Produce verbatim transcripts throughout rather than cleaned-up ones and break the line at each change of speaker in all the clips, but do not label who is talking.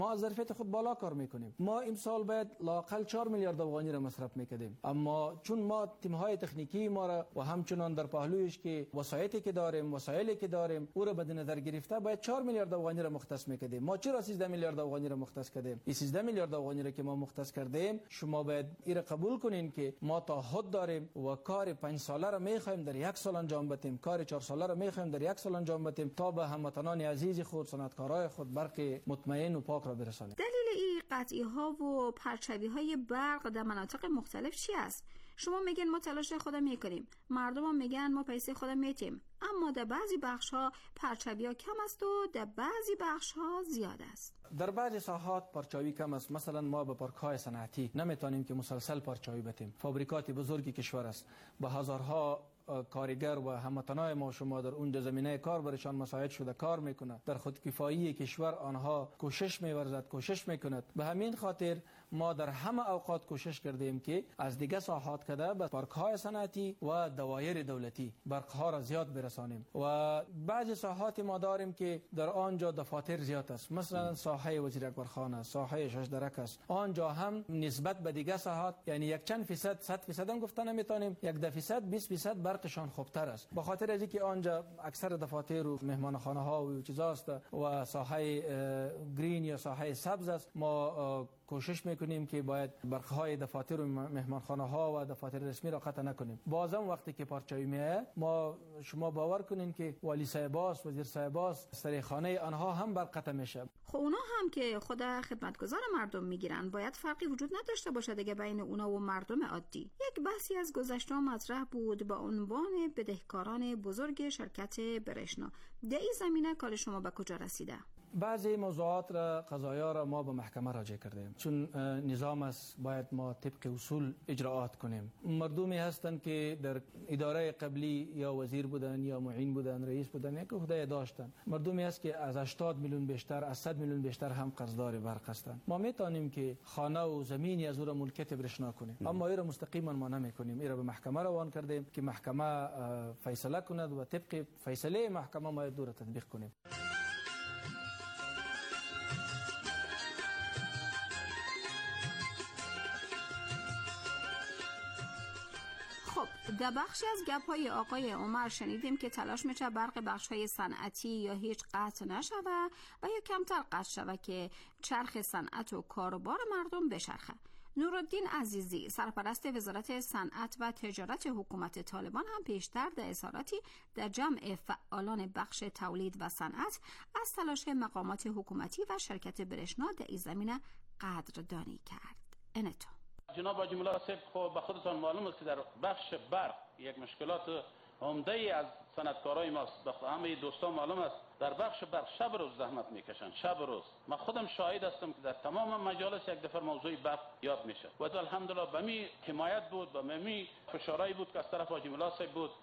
ما از ظرفیت خود بالا کار میکنیم. ما امسال باید لااقل چهار میلیارد افغانی را مصرف میکردیم، اما چون ما تیم‌های تکنیکی ما را و همچنان در پهلویش که وسایلی که داریم، وسایلی که داریم او را به نظر گرفته باید چهار میلیارد افغانی را مختص میکردیم. ما چرا سیزده میلیارد افغانی را مختص کردیم؟ این سیزده میلیارد افغانی را که ما مختص کردیم، شما باید این را قبول کنین که ما تعهد داریم و کار پنج ساله را میخوایم در یک سال انجام بدیم، کار چهار ساله را میخوایم در یک سال انجام بدیم تا به هموطنان عزیز خود، صنعتکارای خود برق مطمئن و پاک را برسانیم.
دلیل این قطعی ها و پرچاوی های برق در مناطق مختلف چی است؟ شما میگن ما تلاش خود میکنیم، مردم هم میگن ما پیسه خود میتیم، اما در بعضی بخش ها پرچاوی ها کم است و در بعضی بخش ها زیاد است.
در بعضی ساحات پرچاوی کم است. مثلا ما به پارک های صنعتی نمیتونیم که مسلسل پرچاوی بتیم. فابریکات بزرگی کشور است با هزارها کارگر و هموطنان ما شما در اون زمینه کار برشان مساعد شده کار میکنه. در خودکفایی کشور آنها کوشش میورزد، کوشش میکند. به همین خاطر ما در همه اوقات کوشش کردیم که از دیگه ساحات کده به پارک های صنعتی و دوایر دولتی برق ها را زیاد برسانیم. و بعضی ساحات ما داریم که در آنجا دفاتر زیاد است، مثلا ساحه وزیر اکبر خان است، ساحه شش درک است. آنجا هم نسبت به دیگه ساحات یعنی یک چند فیصد، صد فیصد هم گفتن نمیتونیم، یک ده فیصد، بیست فیصد برقشان خوبتر است. به خاطر از اینکه آنجا اکثر دفاتر و مهمانخانه ها و چیزاست و ساحه گرین یا ساحه سبز است، ما کوشش میکنیم که باید برقهای دفاتر و مهمانخانه ها و دفاتر رسمی را قطع نکنیم. بازم وقتی که پرچاوی میه ما شما باور کنین که والی صاحباس، وزیر صاحباس، سریخانه آنها هم برق قطع میشه.
خب اونا هم که خود خدمتگزار مردم میگیرن، باید فرقی وجود نداشته باشه دیگه بین اونا و مردم عادی. یک بحثی از گذشته مطرح بود با عنوان بدهکاران بزرگ شرکت برشنا. در این زمینه کار شما به کجا رسیده؟
بعضی موضوعات را قضایا را ما به محکمه راجع کردیم، چون نظام است باید ما طبق اصول اجراعات کنیم. مردمی هستند که در اداره قبلی یا وزیر بودن یا معین بودن، رئیس بودن، یک عهده داشتن. مردمی است که از هشتاد میلیون بیشتر، از صد میلیون بیشتر هم قرضدار برق هستند. ما میتونیم که خانه و زمینی از او را ملکیت برشنا کنیم، اما این را مستقیما ما نمیکنیم. این را به محکمه روان کردیم که محکمه فیصله کند و طبق فیصله محکمه ما دو را تطبیق کنیم.
خب در بخشی از گپ‌های آقای عمر شنیدیم که تلاش میشه برق بخش‌های صنعتی یا هیچ قطع نشوه و یا کمتر قطع شوه که چرخ صنعت و کاروبار مردم بچرخه. نورالدین عزیزی، سرپرست وزارت صنعت و تجارت حکومت طالبان، هم پیشتر در اظهاراتی در جمع فعالان بخش تولید و صنعت از تلاش مقامات حکومتی و شرکت برشنا در این زمینه قدردانی کرد. انتو
جناب حاجی ملا صاحب، خب به خودتان معلوم است که در بخش برق یک مشکلات عمده ای از صنعتکارای ماست. به همه دوستان معلوم است در بخش برق شب روز زحمت میکشن، شب روز. من خودم شاهد هستم که در تمام مجالس یک دفعه موضوع برق یاد میشه و الحمدلله به می حمایت بود، به می فشارایی بود که از طرف حاجی ملا صاحب بود.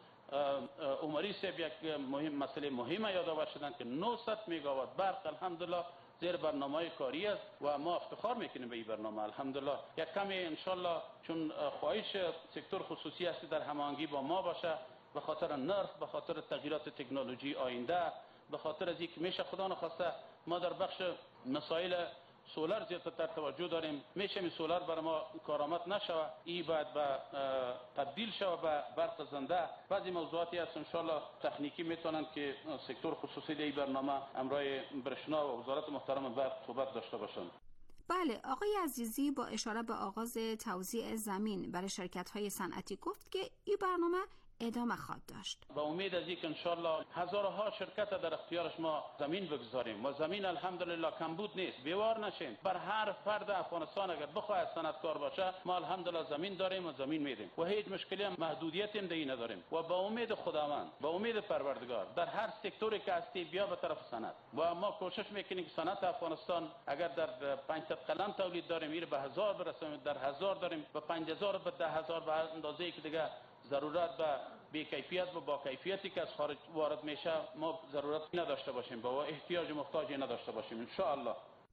عمری صاحب یک مهم مسئله مهمه یادآور شدن که نهصد مگاوات برق الحمدلله زیر برنامه کاری است و ما افتخار میکنیم به این برنامه. الحمدلله یک کمی انشالله چون خواهش سکتور خصوصی است در هماهنگی با ما باشه، به خاطر نرخ، به خاطر تغییرات تکنولوژی آینده، به خاطر از اینکه میشه خدا نخواسته ما در بخش مسائل سولار زیادتر توجه داریم، میشه این سولار برای ما کارآمد نشوه، این باید به تبدیل شوه به برق زنده. بعضی موضوعاتی هست انشالله تکنیکی میتونن که سکتور خصوصی در این برنامه امرای برشنا و وزارت محترم برق صحبت داشته باشند.
بله، آقای عزیزی با اشاره به آغاز توزیع زمین برای شرکت‌های صنعتی گفت که این برنامه ادامه خواهد داشت.
با امید از اینکه انشالله هزارها شرکت در اختیارش ما زمین بگذاریم و زمین الحمدلله کمبود نیست. بیوار نشین، بر هر فرد افغانستان اگر بخواد صنعتکار باشه ما الحمدلله زمین داریم و زمین میدیم و هیچ مشکلی هم محدودیت هم دیگه نداریم و با امید خداوند، با امید پروردگار در هر سکتوری که هستی بیا به طرف صنعت و ما کوشش میکنیم که صنعت افغانستان اگر در پنجصد قلم تولید داریم این به هزار برسونیم، در هزار داریم به پنج هزار به ده هزار به اندازه‌ای که دیگه ضرورت به بی کیفیت و با کیفیتی که از خارج وارد میشه ما ضرورت نداشته باشیم، با احتیاج محتاجی نداشته باشیم ان شاء الله.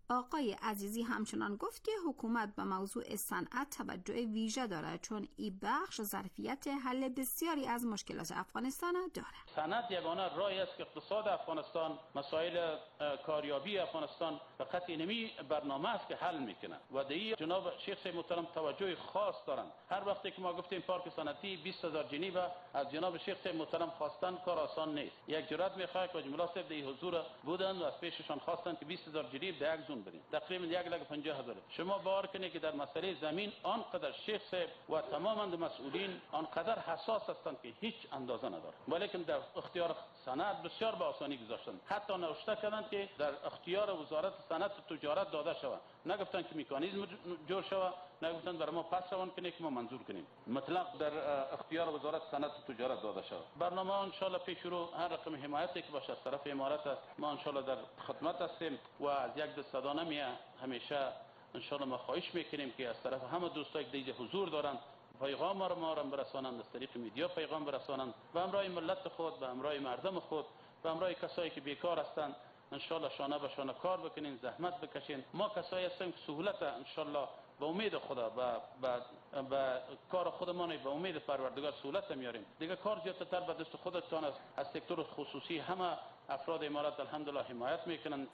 آقای عزیزی همچنان گفت که حکومت به موضوع صنعت توجه ویژه دارد چون این بخش ظرفیت حل بسیاری از مشکلات افغانستان دارد.
صنعت یگانه راهی است که اقتصاد افغانستان، مسائل کاریابی افغانستان فقط اینمی برنامه است که حل میکنه و دیگه جناب شیخ صاحب محترم توجه خاص دارن. هر وقتی که ما گفتیم پارک صنعتی بیست هزار جنی و از جناب شیخ صاحب محترم خواستن کار آسان نیست. یک جرأت میخواد که جمله صاحب در حضور بودن و از پیششان خواستن که بیست هزار جنی به یک زون بدین، تقریبا یک لک پنجاه هزار. شما باور کنید که در مسئله زمین آنقدر شیخ صاحب و تماما مسئولین آنقدر حساس هستند که هیچ اندازه نداره، ولیکن در اختیار صنعت بسیار به آسانی گذاشتن. حتی نوشته کردند که در اختیار وزارت صنعت و تجارت داده شود. نگفتن که مکانیزم جور شود، نگفتن برای ما پس روان کنید که ما منظور کنیم. مطلق در اختیار وزارت صنعت و تجارت داده شود. برنامه ان شاء الله پیش رو هر رقم حمایتی که باشه از طرف امارات است، ما ان شاء الله در خدمت هستیم و از یک دست صدا نمیه. همیشه ان شاء الله ما خواهش میکنیم که از طرف همه دوستایی که دیگه حضور دارن پیغام ما را ما را برسانند، از طریق میدیا پیغام برسانند و همراه ملت خود و همراه مردم خود و همراه کسایی که بیکار هستند ان شاء الله شانه به شانه کار بکنین، زحمت بکشین. ما کسایی هستیم که سهولت ان شاء الله به امید خدا و به کار خودمان به امید پروردگار سهولت میاریم. دیگه کار زیادتر به دست خودتان است. از سکتور خصوصی همه افراد امارات الحمدلله حمایت میکنن.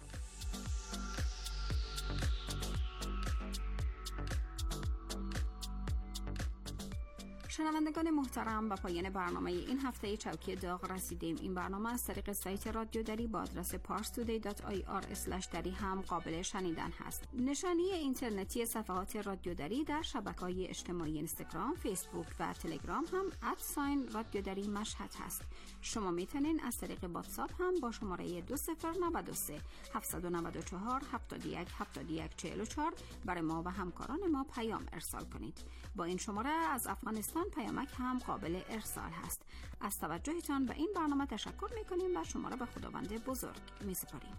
شنوندگان محترم، به پایان برنامه این هفته چوکی داغ رسیدیم. این برنامه از طریق سایت رادیو دری با آدرس پارس تودی دات آی آر اسلش دری هم قابل شنیدن هست. نشانی اینترنتی صفحات رادیو دری در شبکه‌های اجتماعی اینستاگرام، فیسبوک و تلگرام هم @ساین رادیو دری مشهد هست. شما میتونین از طریق واتساپ هم با شماره دو صفر نه سه هفت نه چهار هفت یک هفت یک چهار چهار برای ما و همکاران ما پیام ارسال کنید. با این شماره از افغانستان پیامک هم قابل ارسال هست. از توجهتان به این برنامه تشکر میکنیم و شما را به خداوند بزرگ میسپاریم.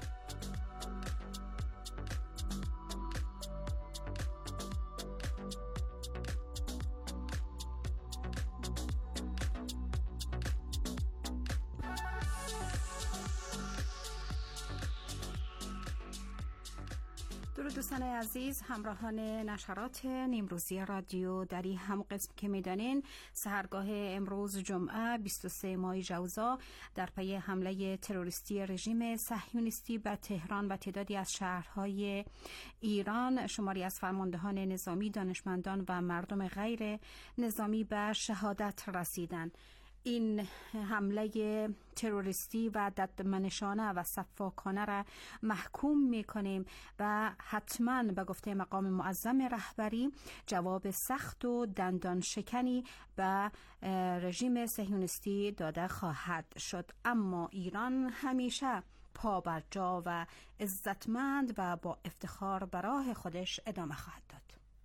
درود دوستان عزیز، همراهان نشرات نیمروزی رادیو دری هم قسم که میدانین سحرگاه امروز جمعه بیست و سه ماه ژوئن در پی حمله تروریستی رژیم صهیونیستی به تهران و تعدادی از شهرهای ایران شماری از فرماندهان نظامی، دانشمندان و مردم غیر نظامی به شهادت رسیدند. این حمله تروریستی و ددمنشانه و صفاکانه را محکوم می‌کنیم و حتماً به گفته مقام معظم رهبری جواب سخت و دندان شکنی به رژیم صهیونیستی داده خواهد شد. اما ایران همیشه پا بر جا و عزتمند و با افتخار به راه خودش ادامه خواهد داد.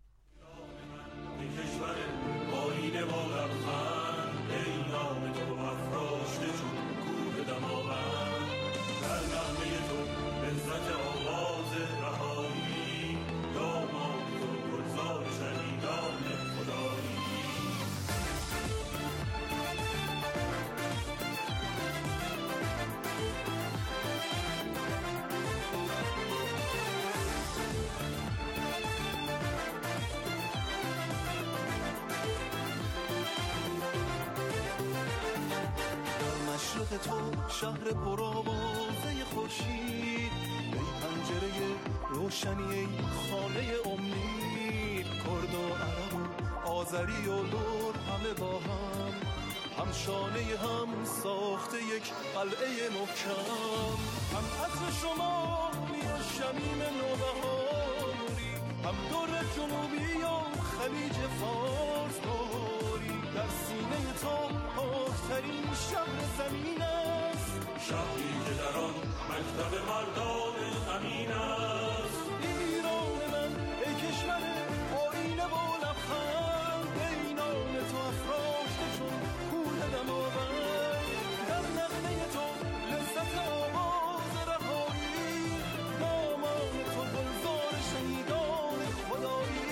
تو شهر پرآوازه خورشید، ای پنجره روشنی، ای خانه امید، کرد و عرب و آذری و لور همه با هم همشانه هم ساخته یک قلعه محکم. هم عطر شما و شمیم نوبهاری، هم دور جنوبی و خلیج فارس باری، در سینه تو پاکترین شهر زمین است، شهری که در آن مکتب مردان امین است. ایران من ای کشور آینه و لبخند، ای نام تو افراشته چون کوه دماوند، در نغمه تو لذت آواز رهایی، دامان تو گلزار شهیدان خدایی.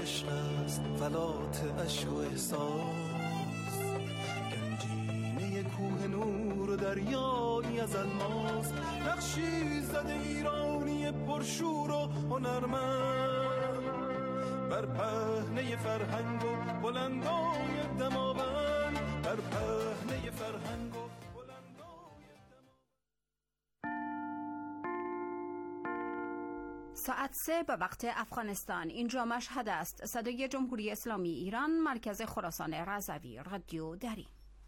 عشق است فلات عشق و احساس، گنجینه کوه نور و دریایی از الماس، نقشی زده ایرانی پرشور و هنرمند، بر پهنه فرهنگ و بلندای دماوند، بر پهنه فرهنگ و
ساعت سه به وقت افغانستان. اینجا مشهد است. صدای جمهوری اسلامی ایران، مرکز خراسان رضوی، رادیو دری.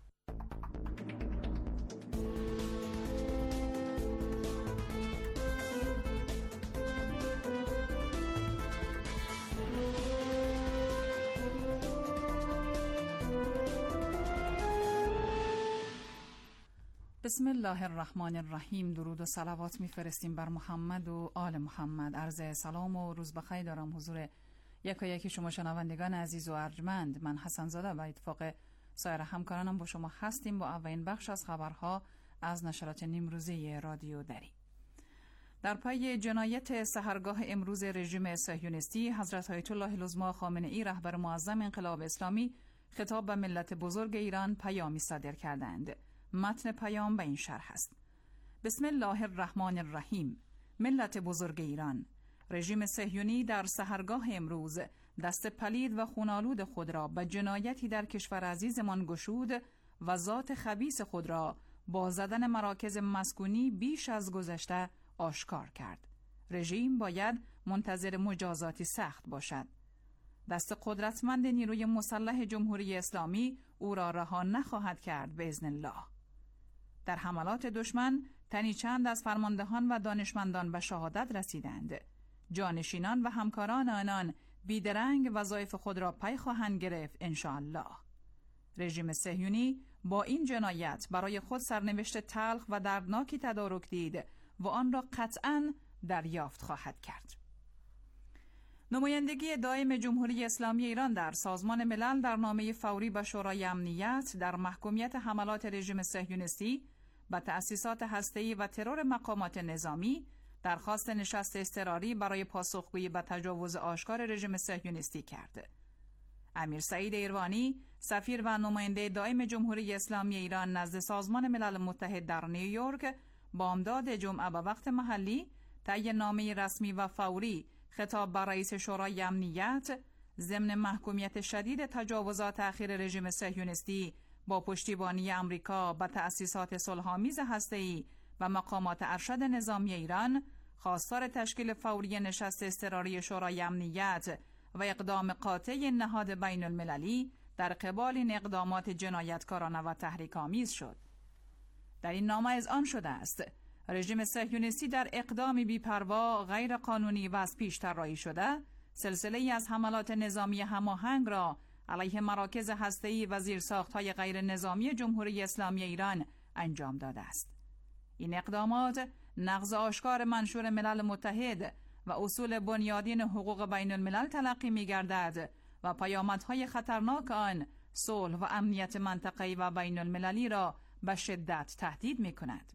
بسم الله الرحمن الرحیم. درود و صلوات میفرستیم بر محمد و آل محمد. عرض سلام و روز بخیر دارم حضور یکا یکی شما شنوندگان عزیز و ارجمند. من حسن زاده و اتفاق سایر همکارانم با شما هستیم با اولین بخش از خبرها از نشرات نیمروزی رادیو دری. در پی جنایت سحرگاه امروز رژیم صهیونیستی، حضرت آیت الله العظما خامنه‌ای رهبر معظم انقلاب اسلامی خطاب به ملت بزرگ ایران پیامی صادر کردند. متن پیام به این شرح است: بسم الله الرحمن الرحیم. ملت بزرگ ایران، رژیم صهیونی در سحرگاه امروز دست پلید و خونالود خود را به جنایتی در کشور عزیزمان گشود و ذات خبیث خود را با زدن مراکز مسکونی بیش از گذشته آشکار کرد. رژیم باید منتظر مجازاتی سخت باشد. دست قدرتمند نیروی مسلح جمهوری اسلامی او را رها نخواهد کرد باذن الله. در حملات دشمن تنی چند از فرماندهان و دانشمندان به شهادت رسیدند. جانشینان و همکاران آنان بیدرنگ وظایف خود را پی خواهند گرفت انشاءالله. رژیم صهیونی با این جنایت برای خود سرنوشت تلخ و دردناکی تدارک دید و آن را قطعاً دریافت خواهد کرد. نمایندگی دائم جمهوری اسلامی ایران در سازمان ملل در نامه فوری به شورای امنیت در محکومیت حملات رژیم صهیونیستی به تأسیسات هسته‌ای و ترور مقامات نظامی درخواست نشست اضطراری برای پاسخگویی به تجاوز آشکار رژیم صهیونیستی کرد. امیر سعید ایروانی، سفیر و نماینده دائم جمهوری اسلامی ایران نزد سازمان ملل متحد در نیویورک، بامداد جمعه به وقت محلی طی نامه رسمی و فوری خطاب به رئیس شورای امنیت ضمن محکومیت شدید تجاوزات اخیر رژیم صهیونیستی با پشتیبانی آمریکا به تأسیسات صلح‌آمیز هسته‌ای و مقامات ارشد نظامی ایران خواستار تشکیل فوری نشست اضطراری شورای امنیت و اقدام قاطع نهاد بین المللی در قبال این اقدامات جنایتکارانه و تحریک‌آمیز شد. در این نامه اذعان شده است رژیم صهیونیستی در اقدامی بی‌پروا، غیر قانونی و از پیش طراحی شده سلسله‌ای از حملات نظامی هماهنگ را علیه مراکز هسته‌ای و زیرساخت‌های غیر نظامی جمهوری اسلامی ایران انجام داده است. این اقدامات نقض آشکار منشور ملل متحد و اصول بنیادین حقوق بین الملل تلقی می‌گردد و پیامدهای خطرناک آن صلح و امنیت منطقه‌ای و بین المللی را به شدت تهدید می‌کند.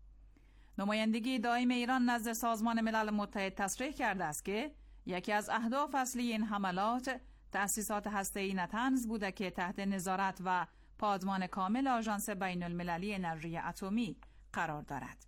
نمایندگی دائم ایران نزد سازمان ملل متحد تصریح کرده است که یکی از اهداف اصلی این حملات تأسیسات هسته‌ای نتنز بوده که تحت نظارت و پادمان کامل آژانس بین المللی انرژی اتمی قرار دارد.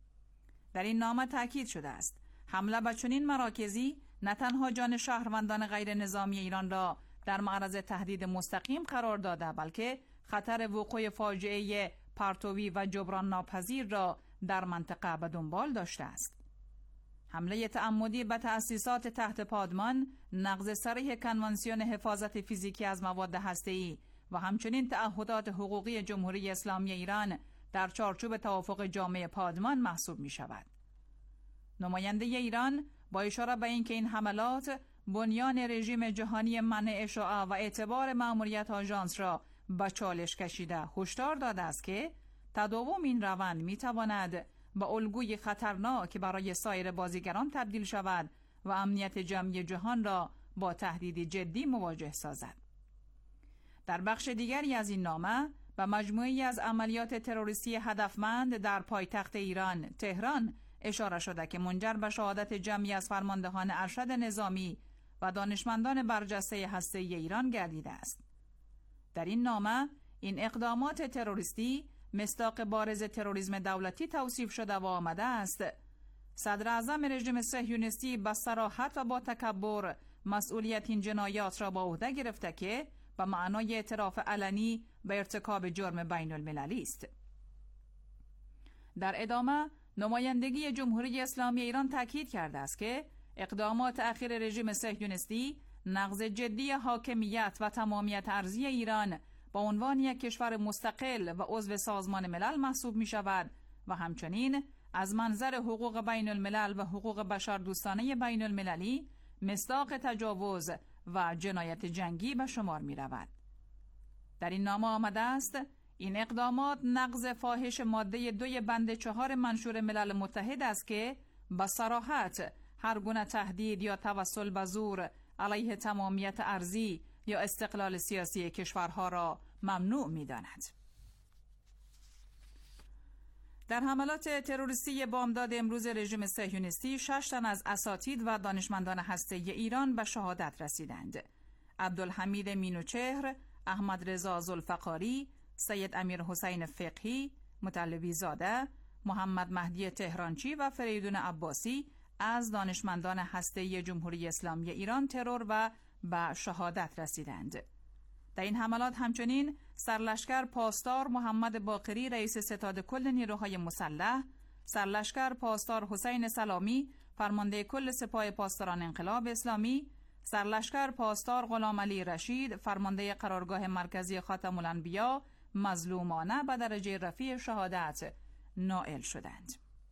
در این نامه تاکید شده است حمله به چنین مراکزی نه تنها جان شهروندان غیر نظامی ایران را در معرض تهدید مستقیم قرار داده، بلکه خطر وقوع فاجعه پرتوی و جبران ناپذیر را در منطقه به دنبال داشته است. حمله تعمدی به تأسیسات تحت پادمان، نقض صریح کنوانسیون حفاظت فیزیکی از مواد هسته‌ای و همچنین تعهدات حقوقی جمهوری اسلامی ایران در چارچوب توافق جامع پادمان محسوب می شود. نماینده ایران با اشاره به اینکه این حملات بنیان رژیم جهانی منع اشاعه و اعتبار مأموریت آژانس را به چالش کشیده هشدار داده است که تداوم این روند می تواند به الگوی خطرناک برای سایر بازیگران تبدیل شود و امنیت جمعی جهان را با تهدیدی جدی مواجه سازد. در بخش دیگری از این نامه به مجموعی از عملیات تروریستی هدفمند در پایتخت ایران، تهران، اشاره شده که منجر به شهادت جمعی از فرماندهان ارشد نظامی و دانشمندان برجسته هسته‌ای ایران گردیده است. در این نامه این اقدامات تروریستی مصداق بارز تروریسم دولتی توصیف شده و آمده است صدر اعظم رژیم صهیونیستی با صراحت و با تکبر مسئولیت این جنایات را به عهده گرفته که به معنای اعتراف علنی به ارتکاب جرم بین المللی است. در ادامه نمایندگی جمهوری اسلامی ایران تاکید کرده است که اقدامات اخیر رژیم صهیونیستی نقض جدی حاکمیت و تمامیت ارضی ایران با عنوان یک کشور مستقل و عضو سازمان ملل محسوب می شود و همچنین از منظر حقوق بین الملل و حقوق بشر دوستانه بین المللی مصداق تجاوز و جنایت جنگی به شمار می رود. در این نامه آمده است این اقدامات نقض فاحش ماده دوی بند چهار منشور ملل متحد است که با صراحت هر گونه تهدید یا توسل به زور علیه تمامیت ارضی یا استقلال سیاسی کشورها را ممنوع می داند. در حملات تروریستی بامداد امروز رژیم صهیونیستی شش تن از اساتید و دانشمندان هسته‌ای ایران به شهادت رسیدند. عبدالحمید مینوچهر، احمد رضا ذوالفقاری، سید امیر حسین فقهی، مطلبی زاده، محمد مهدی تهرانچی و فریدون عباسی از دانشمندان هسته‌ای جمهوری اسلامی ایران ترور و به شهادت رسیدند. در این حملات همچنین سرلشکر پاسدار محمد باقری رئیس ستاد کل نیروهای مسلح، سرلشکر پاسدار حسین سلامی فرمانده کل سپاه پاسداران انقلاب اسلامی، سرلشکر پاسدار غلام علی رشید فرمانده قرارگاه مرکزی خاتم الانبیا مظلومانه به درجه رفیع شهادت نائل شدند.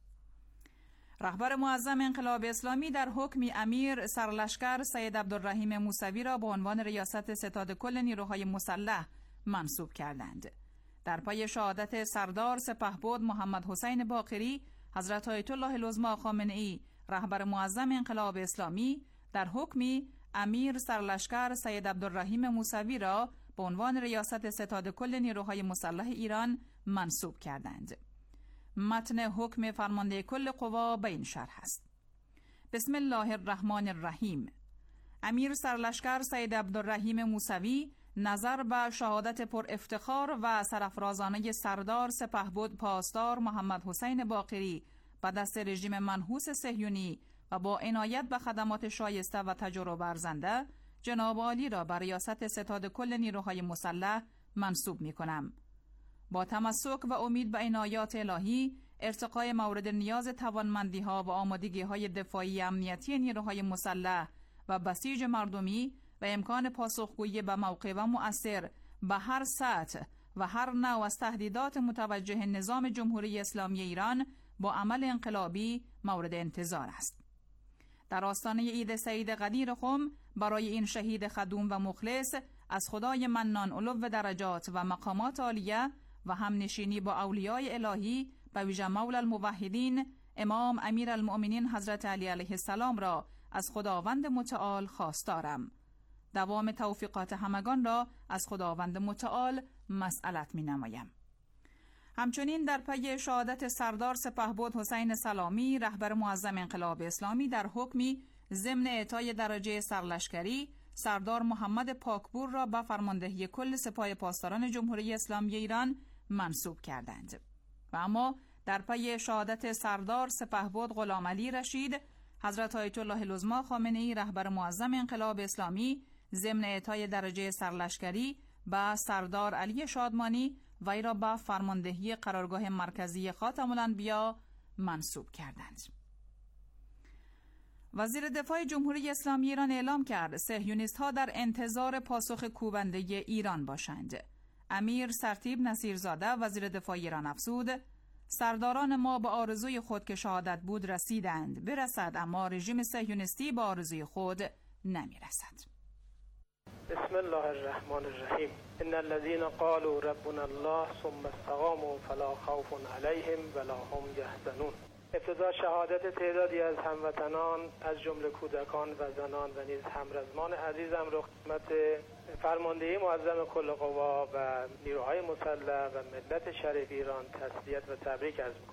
رهبر معظم انقلاب اسلامی در حکم امیر سرلشکر سید عبدالرحیم موسوی را به عنوان ریاست ستاد کل نیروهای مسلح منصوب کردند. در پای شهادت سردار سپهبد محمد حسین باقری، حضرت آیت الله العظمی خامنه‌ای رهبر معظم انقلاب اسلامی در حکم امیر سرلشکر سید عبدالرحیم موسوی را به عنوان ریاست ستاد کل نیروهای مسلح ایران منصوب کردند. متن حکم فرمانده کل قوا به این شرح است: بسم الله الرحمن الرحیم. امیر سرلشکر سید عبدالرحیم موسوی نظر به شهادت پر افتخار و سرافرازانه سردار سپهبد پاسدار محمد حسین باقری به دست رژیم منحوس صهیونی و با عنایت به خدمات شایسته و تجربه ارزنده جناب عالی را بر ریاست ستاد کل نیروهای مسلح منصوب می کنم. با تمسک و امید به عنایات الهی، ارتقای مورد نیاز توانمندی ها و آمادگی های دفاعی امنیتی نیروهای مسلح و بسیج مردمی و امکان پاسخگویی به موقع و مؤثر به هر سطح و هر نوع از تهدیدات متوجه نظام جمهوری اسلامی ایران با عمل انقلابی مورد انتظار است. در آستانه عید سعید قدیر خم برای این شهید خدوم و مخلص از خدای منان علو درجات و مقامات عالیه و همنشینی با اولیای الهی به ویژه مولا الموحدین امام امیر المؤمنین حضرت علی علیه السلام را از خداوند متعال خواستارم. دوام توفیقات همگان را از خداوند متعال مسئلت می نمایم. همچنین در پی شهادت سردار سپهبد حسین سلامی رهبر معظم انقلاب اسلامی در حکمی ضمن اعطای درجه سرلشکری سردار محمد پاکپور را به فرماندهی کل سپاه پاسداران جمهوری اسلامی ایران منصوب کردند. و اما در پی شهادت سردار سپهبد غلام علی رشید حضرت آیت الله العظمی خامنه‌ای رهبر معظم انقلاب اسلامی ضمن اعطای درجه سرلشکری به سردار علی شادمانی وی را به فرماندهی قرارگاه مرکزی خاتم الانبیا منصوب کردند. وزیر دفاع جمهوری اسلامی ایران اعلام کرد صهیونیست ها در انتظار پاسخ کوبنده ایران باشند. امیر سرتیب نصیرزاده وزیر دفاع ایران افزود: سرداران ما به آرزوی خود که شهادت بود رسیدند، برسد، اما رژیم صهیونیستی به آرزوی خود نمی رسد.
بسم الله الرحمن الرحیم. ان الذين قالوا ربنا الله ثم استقاموا فلا خوف عليهم ولا هم يحزنون. ابتدا شهادت تعدادی از هموطنان از جمله کودکان و زنان و نیز همرزمان عزیزم را خدمت فرماندهی معظم کل قوا و نیروهای مسلح و ملت شریف ایران تسلیت و تبریک عرض می‌کنم.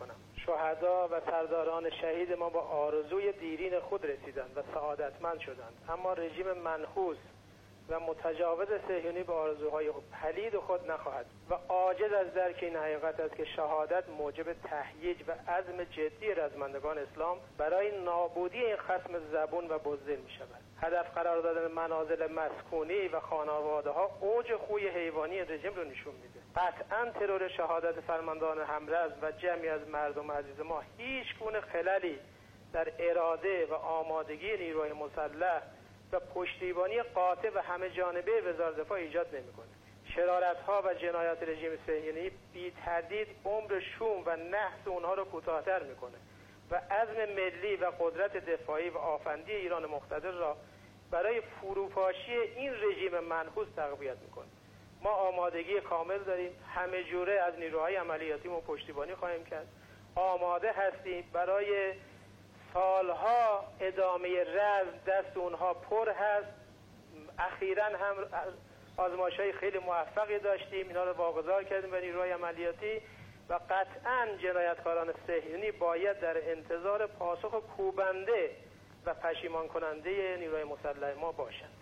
شهدا و سرداران شهید ما با آرزوی دیرین خود رسیدند و سعادتمند شدند، اما رژیم منحوس و متجاوز صهیونی به آرزوهای پلید خود نخواهد و عاجز از درک این حقیقت است که شهادت موجب تهییج و عزم جدی رزمندگان اسلام برای نابودی این خصم زبون و بزدل می شود. هدف قرار دادن منازل مسکونی و خانواده ها اوج خوی حیوانی رژیم رو نشون میده. قطعا ترور شهادت فرماندهان همرز و جمعی از مردم عزیز ما هیچ گونه خللی در اراده و آمادگی نیروهای مسلح و پشتیبانی قاطع و همه جانبه وزارت دفاع ایجاد نمیکنه. شرارت‌ها و جنایات رژیم صهیونی بی تردید عمر شوم و نحس اونها رو کوتاه‌تر میکنه و عزم ملی و قدرت دفاعی و آفندی ایران مقتدر را برای فروپاشی این رژیم منحوس تقویت میکنه. ما آمادگی کامل داریم، همه جوره از نیروهای عملیاتی ما پشتیبانی خواهیم کرد. آماده هستیم برای سالها ادامه رزم، دست اونها پر هست. اخیراً هم آزمایش‌های خیلی موفقی داشتیم، اینا رو واگذار کردیم به نیروهای عملیاتی و قطعاً جنایتکاران صهیونی باید در انتظار پاسخ کوبنده و پشیمان کننده نیروهای مسلح ما باشند.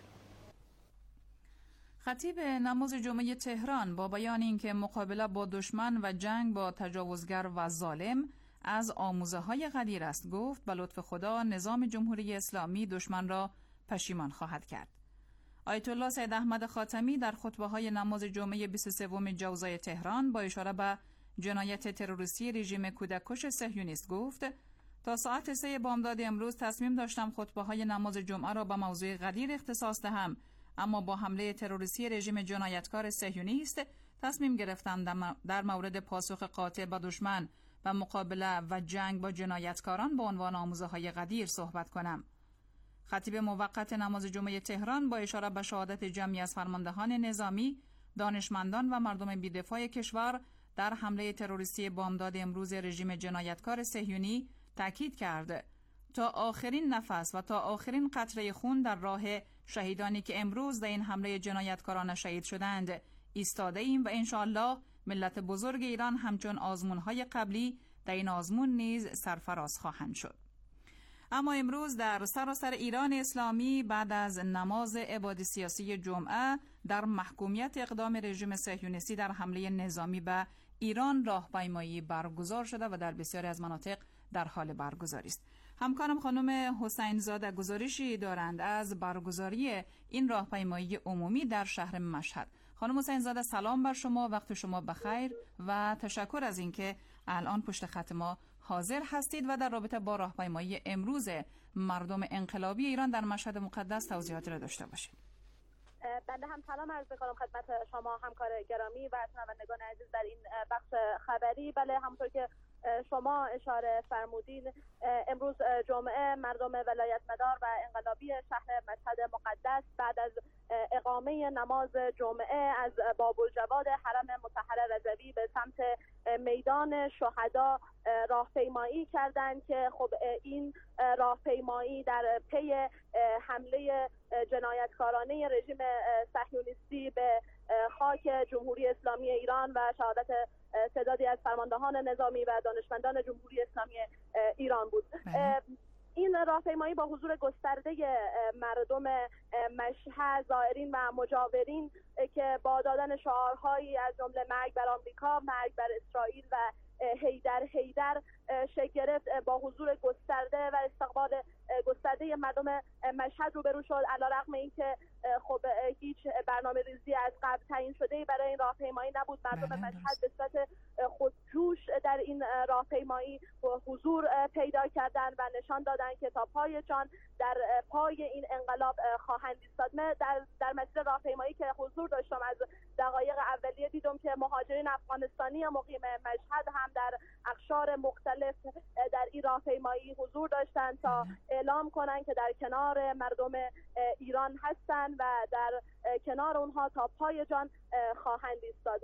خطیب نماز جمعه تهران با بیان اینکه مقابله با دشمن و جنگ با تجاوزگر و ظالم از آموزه های غدیر است گفت به لطف خدا نظام جمهوری اسلامی دشمن را پشیمان خواهد کرد. آیت الله سید احمد خاتمی در خطبه های نماز جمعه بیست و سوم جوزای تهران با اشاره به جنایت تروریستی رژیم کودککش صهیونیست گفت تا ساعت سه بامداد امروز تصمیم داشتم خطبه های نماز جمعه را به موضوع غدیر اختصاص دهم، اما با حمله تروریستی رژیم جنایتکار صهیونیست تصمیم گرفتم در مورد پاسخ قاطع به دشمن و مقابله و جنگ با جنایتکاران با عنوان آموزه های غدیر صحبت کنم. خطیب موقت نماز جمعه تهران با اشاره به شهادت جمعی از فرماندهان نظامی، دانشمندان و مردم بی‌دفاع کشور در حمله تروریستی بامداد امروز رژیم جنایتکار صهیونی تاکید کرد تا آخرین نفس و تا آخرین قطره خون در راه شهیدانی که امروز در این حمله جنایتکارانه شهید شدند ایستاده ایم و انشاءالله ملت بزرگ ایران همچون آزمون‌های قبلی در این آزمون نیز سرفراز خواهند شد. اما امروز در سراسر ایران اسلامی بعد از نماز عبادی سیاسی جمعه در محکومیت اقدام رژیم صهیونیستی در حمله نظامی به ایران راهپیمایی برگزار شده و در بسیاری از مناطق در حال برگزاری است. همکارم خانم حسین زاده گزارشی دارند از برگزاری این راهپیمایی عمومی در شهر مشهد. خانم حسین زاده سلام بر شما، وقت شما بخیر و تشکر از اینکه الان پشت خط ما حاضر هستید و در رابطه با راهپیمایی امروز مردم انقلابی ایران در مشهد مقدس توضیحاتی را داشته باشید.
بنده هم سلام عرض می‌کنم خدمت شما همکار گرامی و شنوندگان عزیز در این بخش خبری. بله، همونطور که شما اشاره فرمودین، امروز جمعه مردم ولایت مدار و انقلابی شهر مشهد مقدس بعد از اقامه نماز جمعه از باب‌الجواد حرم مطهر رضوی به سمت میدان شهدا راهپیمایی کردند که خب این راهپیمایی در پی حمله جنایتکارانه رژیم صهیونیستی به خاک جمهوری اسلامی ایران و شهادت تعدادی از فرماندهان نظامی و دانشمندان جمهوری اسلامی ایران بود. این راهپیمایی با حضور گسترده مردم مشهد، زائرین و مجاورین که با دادن شعارهایی از جمله مرگ بر آمریکا، مرگ بر اسرائیل و هیدر هیدر شکل گرفت، با حضور گسترده و استقبال گسترده مردم مشهد روبرو شد، علیرغم اینکه خب هیچ برنامه ریزی از قبل تعیین شده برای این راهپیمایی نبود. مردم مشهد به صورت خودجوش در این راهپیمایی حضور پیدا کردند و نشان دادند که تا پای جان در پای این انقلاب خواهند ایستاد. در در مسیر راهپیمایی که حضور داشتم از دقایق اولیه دیدم که مهاجرین افغانستانی مقیم مشهد هم در اقشار مختلف در این راهپیمایی حضور داشتند تا اعلام کنند که در کنار مردم ایران هستند و در کنار اونها تا پای جان خواهند ایستاد.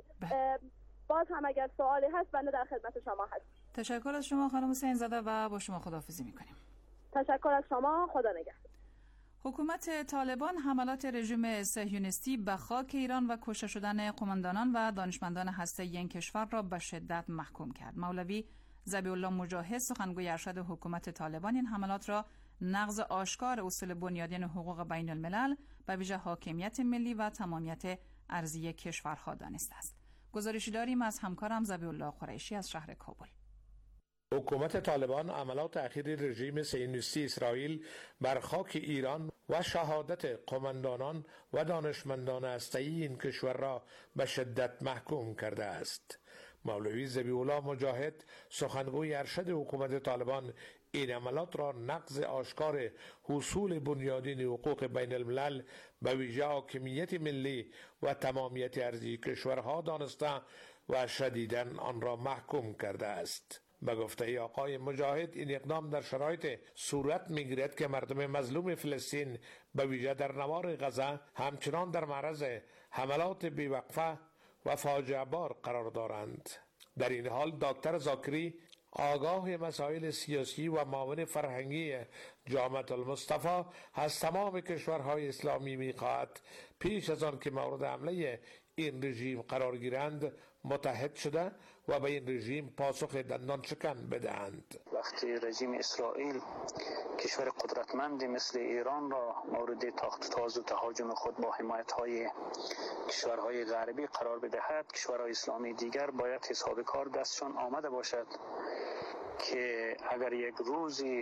باز هم اگر سوالی هست بنده در خدمت شما هستم.
تشکر از شما خانم حسین زاده و با شما خداحافظی میکنیم.
تشکر از شما، خدا نگهدار.
حکومت طالبان حملات رژیم صهیونیستی به خاک ایران و کشته شدن قماندانان و دانشمندان هسته‌ای این کشور را به شدت محکوم کرد. مولوی ذبیح الله مجاهد سخنگوی ارشد حکومت طالبان این حملات را نقض آشکار اصول بنیادین حقوق بین الملل به ویژه حاکمیت ملی و تمامیت ارضی کشورها دانسته است. گزارشی داریم از همکارم ذبیح الله قریشی از شهر کابل.
حکومت طالبان عملات اخیر رژیم صهیونیستی اسرائیل بر خاک ایران و شهادت قماندانان و دانشمندان هسته‌ای این کشور را به شدت محکوم کرده است. مولوی ذبیح الله مجاهد سخنگوی ارشد حکومت طالبان این عملات را نقض آشکار اصول بنیادین حقوق بین الملل به ویژه حاکمیت ملی و تمامیت ارضی کشورها دانسته و شدیداً آن را محکوم کرده است. به گفته آقای مجاهد این اقدام در شرایط صورت می‌گیرد که مردم مظلوم فلسطین به ویژه در نوار غزه همچنان در معرض حملات بیوقفه و فاجعه بار قرار دارند. در این حال دکتر زاکری آگاه مسائل سیاسی و معاون فرهنگی جامعه المصطفی از تمام کشورهای اسلامی می‌خواهد پیش از آن که مورد حمله این رژیم قرار گیرند متحد شده و به این رژیم پاسخ دندان شکن بدهند.
وقتی رژیم اسرائیل کشور قدرتمندی مثل ایران را مورد تاخت تاز و تهاجم خود با حمایت‌های کشورهای غربی قرار بدهد، کشورهای اسلامی دیگر باید حساب کار دستشان آمده باشد که اگر یک روزی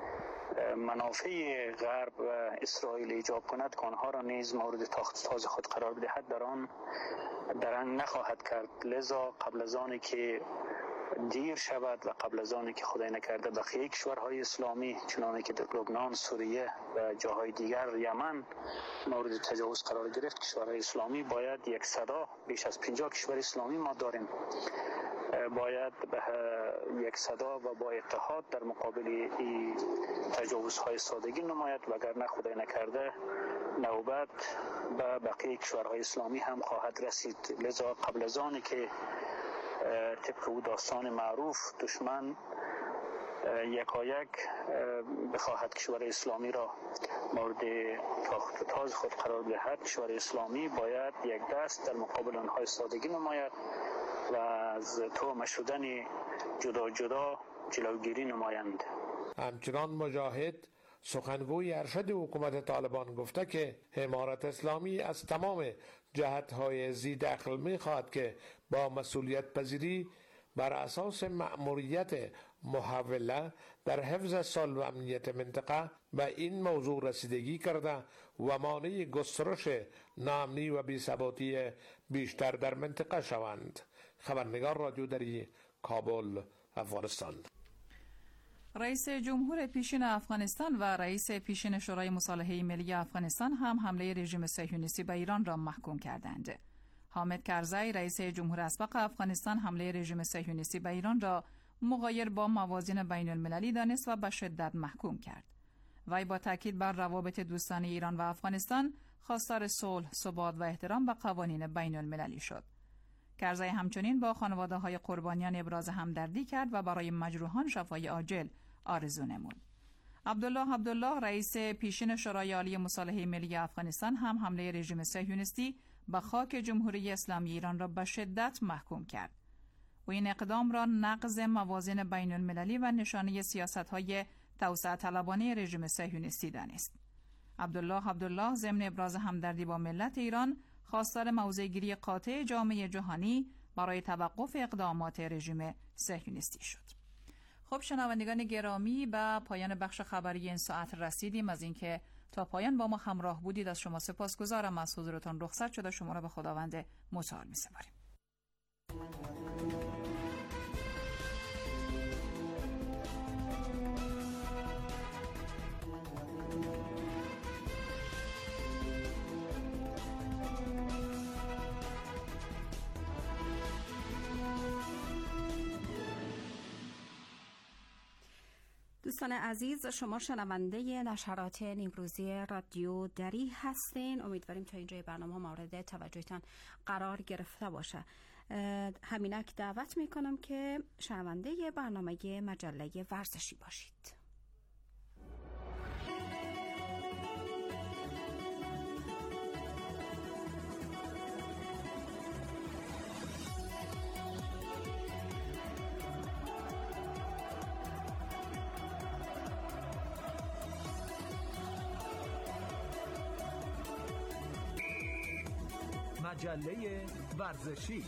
منافع غرب و اسرائیل ایجاب کند که آنها را نیز مورد تاخت تاز خود قرار بدهد در آن درنگ نخواهد کرد. لذا قبل از آنی که دیر شود و قبل از آنی که خدای نکرده بقیه کشورهای اسلامی چنانه که در لبنان، سوریه و جاهای دیگر، یمن مورد تجاوز قرار گرفت، کشورهای اسلامی باید یک صدا، بیش از پنجاه کشور اسلامی ما داریم، باید به یک صدا و با اتحاد در مقابل این تجاوزهای سادگی نماید، وگرنه خدای نکرده نوبت به بقیه کشورهای اسلامی هم خواهد رسید. لذا قبل از آنی که طبق او داستان معروف دشمن یکایک بخواهد کشور اسلامی را مورد تاخت و تاز خود قرار دهد، کشور اسلامی باید یک دست در مقابل آنها ایستادگی نماید و از توأم شدن جدا جدا جلوگیری نمایند.
همچنان مجاهد سخنگوی ارشد حکومت طالبان گفته که امارت اسلامی از تمام جهت‌های ذی دخل می‌خواهد که با مسئولیت پذیری بر اساس مأموریت محوله در حفظ صلح و امنیت منطقه به این موضوع رسیدگی کرده و مانع گسترش ناامنی و بی‌ثباتی بیشتر در منطقه شوند. خبرنگار رادیو دری، کابل، افغانستان.
رئیس جمهور پیشین افغانستان و رئیس پیشین شورای مصالحه ملی افغانستان هم حمله رژیم صهیونیستی به ایران را محکوم کردند. حامد کرزی رئیس جمهور اسبق افغانستان حمله رژیم صهیونیستی به ایران را مغایر با موازین بین المللی دانست و به شدت محکوم کرد. وی با تاکید بر روابط دوستانه ایران و افغانستان خواستار صلح، ثبات و احترام به قوانین بین المللی شد. کرزی همچنین با خانواده‌های قربانیان ابراز همدردی کرد و برای مجروحان شفای عاجل آرزو نمود. عبدالله عبدالله رئیس پیشین شورای عالی مصالحه ملی افغانستان هم حمله رژیم صهیونیستی به خاک جمهوری اسلامی ایران را به شدت محکوم کرد. و این اقدام را نقض موازین بین المللی و نشانه سیاست‌های توسعه طلبانه رژیم صهیونیستی دانست. عبدالله عبدالله ضمن ابراز همدردی با ملت ایران خواستار موضع‌گیری قاطع جامعه جهانی برای توقف اقدامات رژیم صهیونیستی شد. خب شنوندگان گرامی، به پایان بخش خبری این ساعت رسیدیم. از اینکه تا پایان با ما همراه بودید از شما سپاسگزارم. از حضورتان رخصت شده شما را به خداوند متعال می‌سپاریم.
دوستان عزیز، شما شنونده نشرات نیمروزی رادیو دری هستین. امیدواریم تا اینجای برنامه مورد توجهتان قرار گرفته باشه. همینک دعوت میکنم که شنونده برنامه مجله ورزشی باشید.
مجله ورزشی.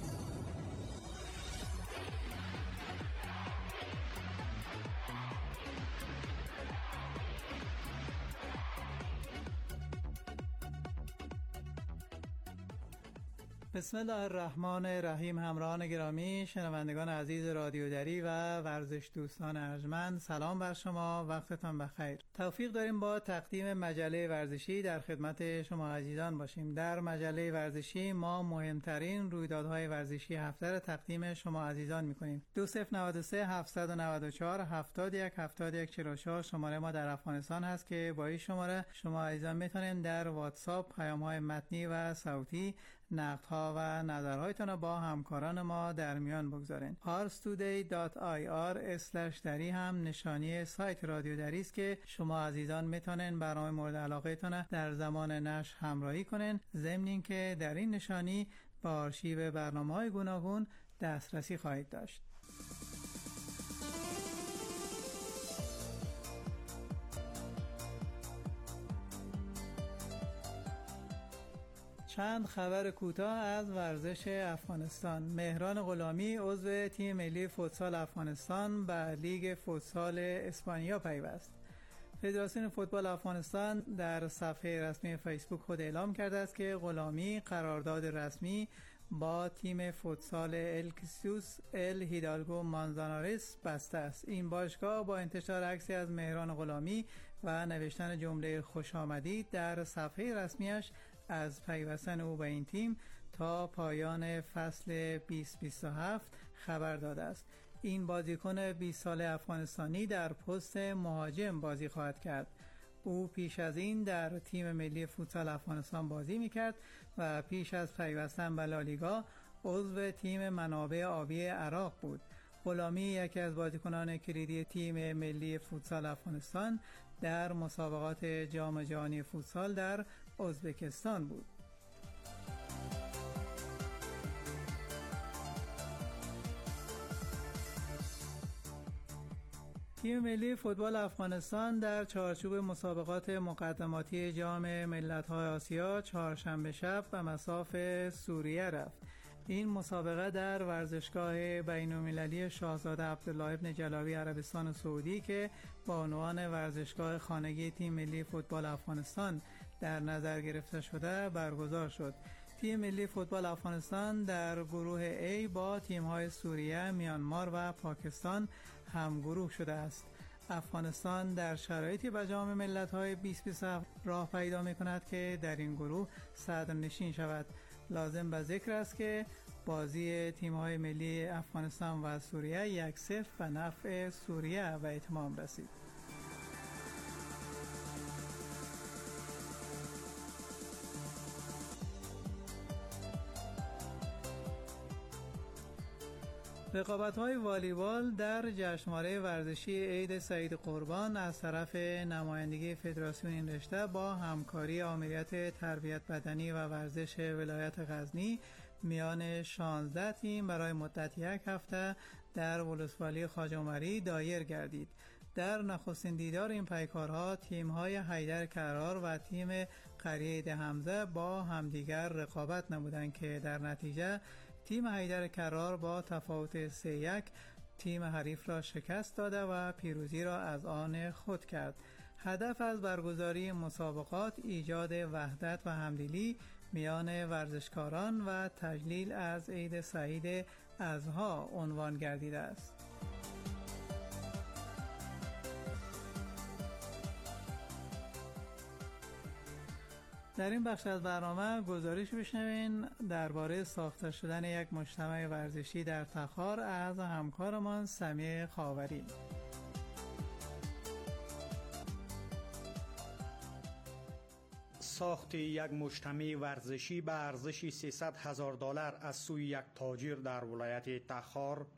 بسم الله الرحمن الرحیم. همراهان گرامی، شنوندگان عزیز رادیو دری و ورزش دوستان ارجمند، سلام بر شما، وقتتان بخیر. توفیق داریم با تقدیم مجله ورزشی در خدمت شما عزیزان باشیم. در مجله ورزشی ما مهمترین رویدادهای ورزشی هفته را تقدیم شما عزیزان میکنیم. دو صفر نود و سه هفتصد و نود و چهار هفتاد و یک هفتاد و یک چهل و چهار شماره ما در افغانستان هست که با این شماره شما عزیزان میتونید در واتساپ پیام‌های متنی و صوتی، نقدها و نظرهایتان را با همکاران ما در میان بگذارین. پارس تودی دات آی آر اسلش دری هم نشانی سایت رادیو دری است که شما عزیزان میتونین برنامه مورد علاقهتان در زمان نشر همراهی کنین، ضمن اینکه در این نشانی با آرشیو برنامه‌های گوناگون دسترسی خواهید داشت. چند خبر کوتاه از ورزش افغانستان. مهران غلامی عضو تیم ملی فوتسال افغانستان به لیگ فوتسال اسپانیا پیوست. فدراسیون فوتبال افغانستان در صفحه رسمی فیسبوک خود اعلام کرده است که غلامی قرارداد رسمی با تیم فوتسال الکسیوس ال هیدالگو مانزانارس بسته است. این باشگاه با انتشار عکسی از مهران غلامی و نوشتن جمله خوش آمدید در صفحه رسمیش از پیوستن او به این تیم تا پایان فصل بیست بیست و هفت خبر داده است. این بازیکن بیست ساله افغانستانی در پست مهاجم بازی خواهد کرد. او پیش از این در تیم ملی فوتسال افغانستان بازی میکرد و پیش از پیوستن به لالیگا عضو تیم منابع آبی عراق بود. غلامی یکی از بازیکنان کلیدی تیم ملی فوتسال افغانستان در مسابقات جام جهانی فوتسال در ازبکستان بود. تیم ملی فوتبال افغانستان در چارچوب مسابقات مقدماتی جام ملت‌های آسیا چهارشنبه شب به مصاف سوریه رفت. این مسابقه در ورزشگاه بین‌المللی شاهزاده عبدالله ابن جلاوی عربستان سعودی که با عنوان ورزشگاه خانگی تیم ملی فوتبال افغانستان در نظر گرفته شده برگزار شد. تیم ملی فوتبال افغانستان در گروه A با تیم‌های سوریه، میانمار و پاکستان همگروه شده است. افغانستان در شرایطی به جام ملت‌های بیست بیست و هفت راه پیدا می‌کند که در این گروه صدرنشین شود. لازم به ذکر است که بازی تیم‌های ملی افغانستان و سوریه یک صفر به نفع سوریه و اتمام رسید. رقابت‌های والیبال در جشنواره ورزشی عید سعید قربان از طرف نمایندگی فدراسیون این رشته با همکاری آمریت تربیت بدنی و ورزش ولایت غزنی میان شانزده تیم برای مدت یک هفته در ولسوالی خواجه عمری دایر گردید. در نخستین دیدار این پیکارها تیم‌های حیدر کرار و تیم قریه ده حمزه با همدیگر رقابت نمودند که در نتیجه تیم حیدر کرار با تفاوت سه یک تیم حریف را شکست داده و پیروزی را از آن خود کرد. هدف از برگزاری مسابقات ایجاد وحدت و همدلی میان ورزشکاران و تجلیل از عید سعید اضحی عنوان گردیده است. در این بخش از برنامه گزارش بشنوین درباره ساخته شدن یک مجتمع ورزشی در تخار از همکارمان سمیع خاوری.
ساخت یک مجتمع ورزشی به ارزش سیصد هزار دلار از سوی یک تاجر در ولایت تخار.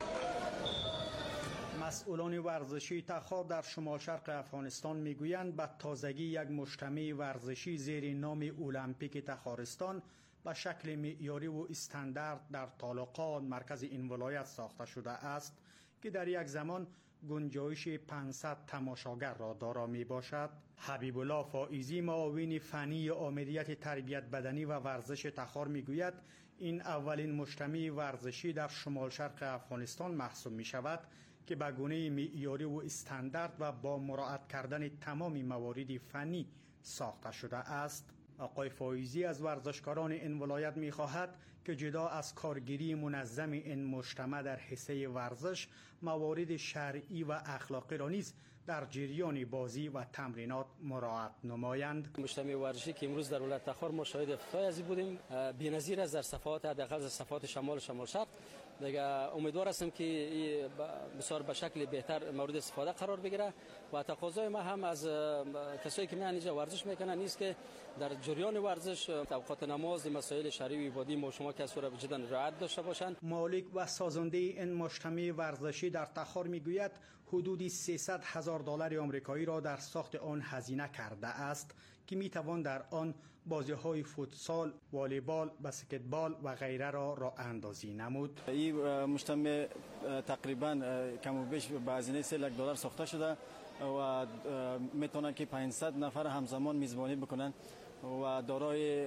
مسئولان ورزشی تخار در شمال شرق افغانستان میگویند به تازگی یک مجتمع ورزشی زیر نام المپیک تخارستان به شکل معیاری و استاندارد در طالقان مرکز این ولایت ساخته شده است که در یک زمان گنجایش پانصد تماشاگر را دارا می باشد. حبیب الله فائزی، معاون فنی آمریت تربیت بدنی و ورزش تخار می گوید این اولین مجتمع ورزشی در شمال شرق افغانستان محسوب می شود که به گونه معیاری و استاندارد و با مراعات کردن تمام موارد فنی ساخته شده است. آقای فائزی از ورزشکاران این ولایت می خواهد که جدا از کارگیری منظم این مجتمع در حصه ورزش، موارد شرعی و اخلاقی را نیز در جریان بازی و تمرینات مراعات نمایند.
مجتمع ورزشی که امروز در ولایت تخار ما شاهد افتتاح از بودیم، بی‌نظیر است در صفحات حداقل صفحات شمال شمال شرق. دیگه امیدوار هستم که بسیار به شکل بهتر مورد استفاده قرار بگیره و تقاضای ما هم از کسایی که میان اینجا ورزش میکنن نیست که در جریان ورزش اوقات نماز، مسائل شرعی و عبادی ما شما کسا را جدا رعایت داشته باشند.
مالک و سازنده این مجتمع ورزشی در تخار میگوید حدود سیصد هزار دلار آمریکایی را در ساخت آن هزینه کرده است که میتوان در آن بازی‌های فوتسال، والیبال، بسکتبال و غیره را راه اندازی نمود.
این مجتمع تقریبا کم و بیش به هزینه سه لک دلار ساخته شده و میتونن که پانصد نفر همزمان میزبانی بکنن و دارای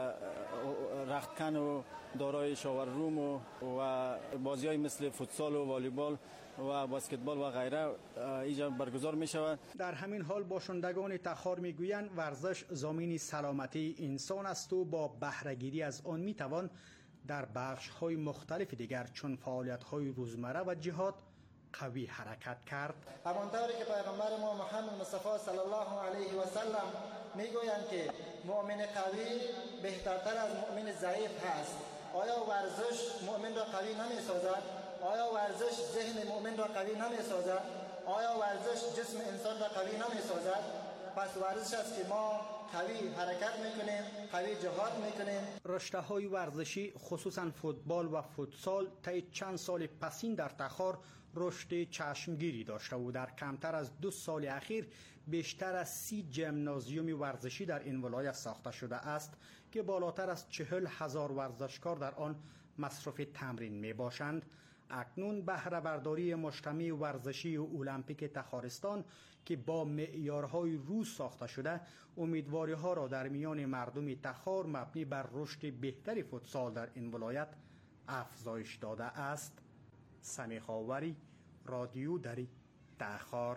رختکن و دارای شاور روم و, و بازی‌های مثل فوتسال و والیبال و بسکتبال و غیره اینجا برگزار می شود.
در همین حال باشندگان تخار می گویند ورزش ضامن سلامتی انسان است و با بهره‌گیری از آن می توان در بخش های مختلف دیگر چون فعالیت های روزمره و جهاد قوی حرکت کرد.
همانطوری که پیغمبر ما محمد مصطفی صلی الله علیه و سلم می گویند که مؤمن قوی بهترتر از مؤمن ضعیف هست. آیا ورزش مؤمن را قوی نمی سازد؟ آیا ورزش ذهن مؤمن را قوی نمی سازد؟ آیا ورزش جسم انسان را قوی نمی سازد؟ پس ورزش است که ما قوی حرکت میکنیم، قوی جهاد میکنیم.
رشته‌های ورزشی خصوصا فوتبال و فوتسال طی چند سال پسین در تخار رشد چشمگیری داشته و در کمتر از دو سال اخیر بیشتر از سی ژیمنازیوم ورزشی در این ولایت ساخته شده است که بالاتر از چهل هزار ورزشکار در آن مصروف تمرین می باشند. اکنون بهره برداری مجتمع ورزشی و المپیک تخارستان که با معیارهای روز ساخته شده امیدواری ها را در میان مردم تخار مبنی بر رشد بهتری فوتسال در این ولایت افزایش داده است. سمیح آوری، رادیو دری، تخار.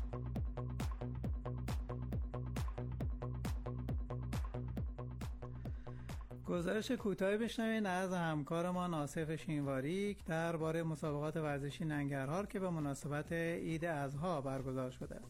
گزارش کوتاهی بشنوین از همکارمان آصف شینواری درباره مسابقات ورزشی ننگرهار که به مناسبت عید اضحی برگزار شده.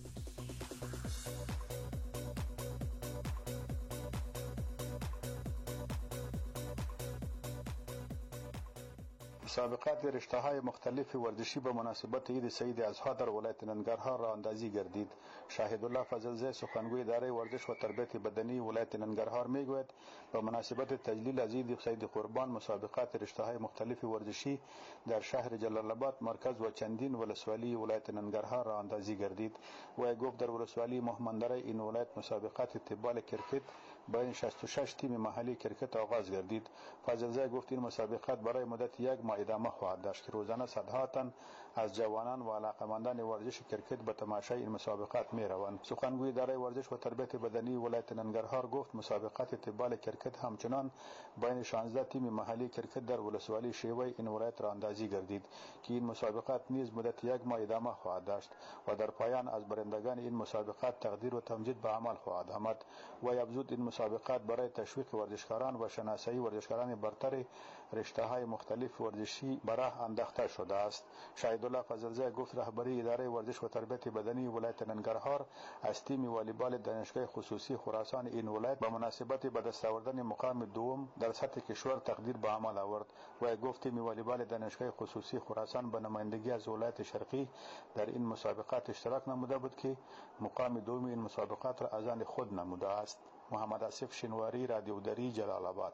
مسابقات رشته‌های مختلف ورزشی به مناسبت عید سعید اضحی در ولایت ننگرهار راه اندازی گردید. شاهد الله فضلزی سخنگوی اداره ورزش و تربیت بدنی ولایت ننگرهار میگوید به مناسبت تجلیل از عید سعید قربان مسابقات رشته‌های مختلف ورزشی در شهر جلال آباد مرکز و چندین ولسوالی ولایت ننگرهار راه اندازی گردید. و گفت در ولسوالی مهماندار این ولایت مسابقات تیبال کرکت بین شصت و شش تیم محلی کرکت آغاز گردید. فضلزی گفت این مسابقات برای مدت یک ماه ادامه خواهد داشت که روزانه صدها تن از جوانان و علاقمندان ورزش کرکت به تماشای این مسابقات می روند. سخنگوی اداره ورزش و تربیت بدنی ولایت ننگرهار گفت مسابقات تیبال کرکت همچنان بین شانزده تیم محلی کرکت در ولسوالی شیوه این ولایت راه اندازی گردید که این مسابقات نیز مدت یک ماه ادامه خواهد داشت و در پایان از برندگان این مسابقات تقدیر و تمجید به عمل خواهد آمد. و افزود این مسابقات برای تشویق ورزشکاران و شناسایی ورزشکاران برتر رشته‌های مختلف ورزشی براه انداخته شده است. شاهد الله فضلزی گفت رهبری اداره ورزش و تربیت بدنی ولایت ننگرهار از تیم والیبال دانشگاه خصوصی خراسان این ولایت به مناسبت به دست آوردن مقام دوم در سطح کشور تقدیر به عمل آورد و گفت تیم والیبال دانشگاه خصوصی خراسان به نمایندگی از ولایت شرقی در این مسابقات اشتراک نموده بود که مقام دوم این مسابقات را از آن خود نموده است. محمد آصف شینواری، رادیو دری، جلال آباد.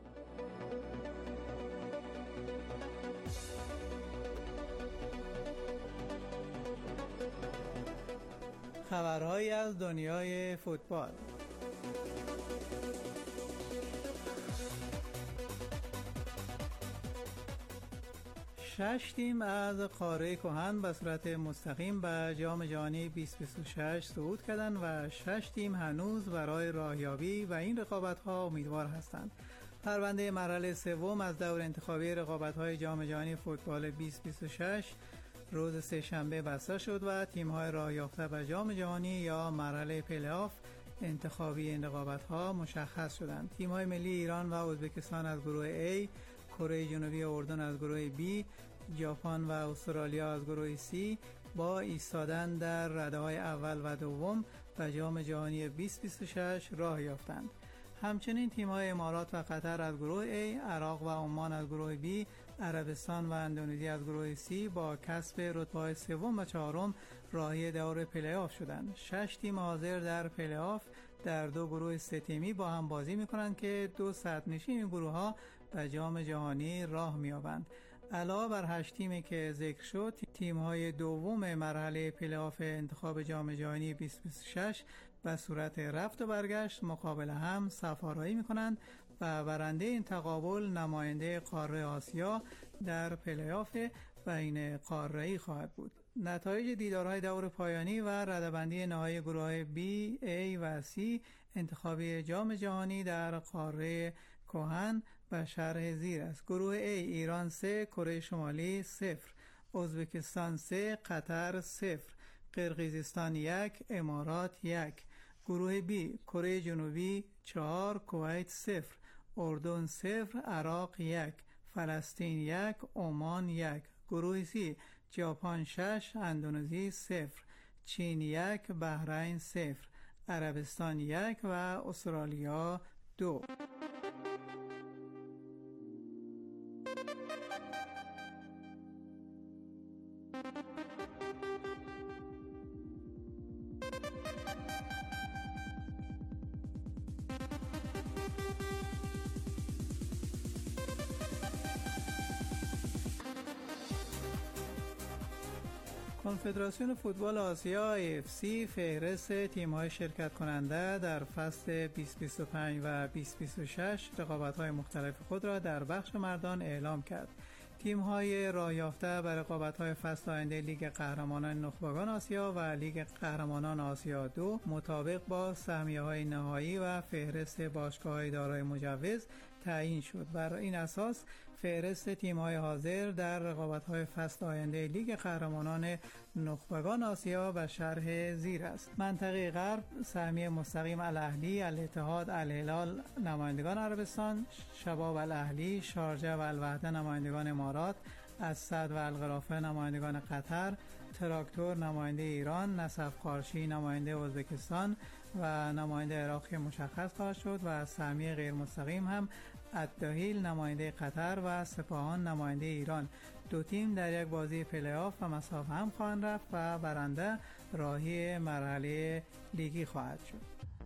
خبرهایی از دنیای فوتبال. شش تیم از قاره کهن به صورت مستقیم به جام جهانی بیست بیست و شش صعود کردند و شش تیم هنوز برای راهیابی و این رقابت‌ها امیدوار هستند. پرونده مرحله سوم از دور انتخابی رقابت‌های جام جهانی فوتبال بیست بیست و شش روز سه‌شنبه بسته شد و تیم‌های راهیافته به جام جهانی یا مرحله پلی‌آف انتخابی این رقابت‌ها مشخص شدند. تیم‌های ملی ایران و ازبکستان از گروه A، کره جنوبی و اردن از گروه B، ژاپن و استرالیا از گروه C با ایستادن در رده‌های اول و دوم به جام جهانی بیست بیست و شش راه یافتند. همچنین تیم‌های امارات و قطر از گروه A، عراق و عمان از گروه B، عربستان و اندونزی از گروه C با کسب رتبه‌های سوم و چهارم راهی دور پلی‌آف شدند. شش تیم حاضر در پلی‌آف در دو گروه سه تیمی با هم بازی می‌کنند که دو صدرنشین این گروه‌ها به جام جهانی راه می‌یابند. علاوه بر هشت تیمی که ذکر شد، تیم‌های دوم مرحله پلی‌آف انتخاب جام جهانی بیست بیست و شش به صورت رفت و برگشت مقابل هم سفارایی می‌کنند و برنده این تقابل نماینده قاره آسیا در پلی‌آف بین قاره‌ای خواهد بود. نتایج دیدارهای دور پایانی و رده‌بندی نهایی گروه‌های B، A و C انتخابی جام جهانی در قاره کهن به شرح زیر است. گروه A ایران سه، کره شمالی صفر، ازبکستان سه، قطر صفر، قرقیزستان یک، امارات یک. گروه B کره جنوبی چهار، کویت صفر، اردن صفر، عراق یک، فلسطین یک، عمان یک. گروه C ژاپن شش، اندونزی صفر، چین یک، بحرین صفر، عربستان یک و استرالیا دو. کنفدراسیون فوتبال آسیا ای اف سی فهرست تیم‌های شرکت کننده در فصل بیست بیست و پنج و بیست بیست و شش رقابت‌های مختلف خود را در بخش مردان اعلام کرد. تیم‌های راه‌یافته به رقابت‌های فصل آینده لیگ قهرمانان نخبگان آسیا و لیگ قهرمانان آسیا دو مطابق با سهمیه‌های نهایی و فهرست باشگاه‌های دارای مجوز تعیین شد. بر این اساس فهرست تیم‌های حاضر در رقابت‌های فصل آینده لیگ قهرمانان نخبگان آسیا به شرح زیر است. منطقه غرب سهمیه مستقیم الاهلی، الاتحاد، الهلال نمایندگان عربستان، شباب الاهلی، شارجه و الوحده نمایندگان امارات، اسد و القرافه نمایندگان قطر، تراکتور نماینده ایران، نسف قارشی نماینده ازبکستان و نماینده عراق مشخص خواهد شد و سهمیه غیر مستقیم هم الدحیل نماینده قطر و سپاهان نماینده ایران. دو تیم در یک بازی پلی‌آف و مسافه هم خواهند رفت و برنده راهی مرحله لیگی خواهد شد.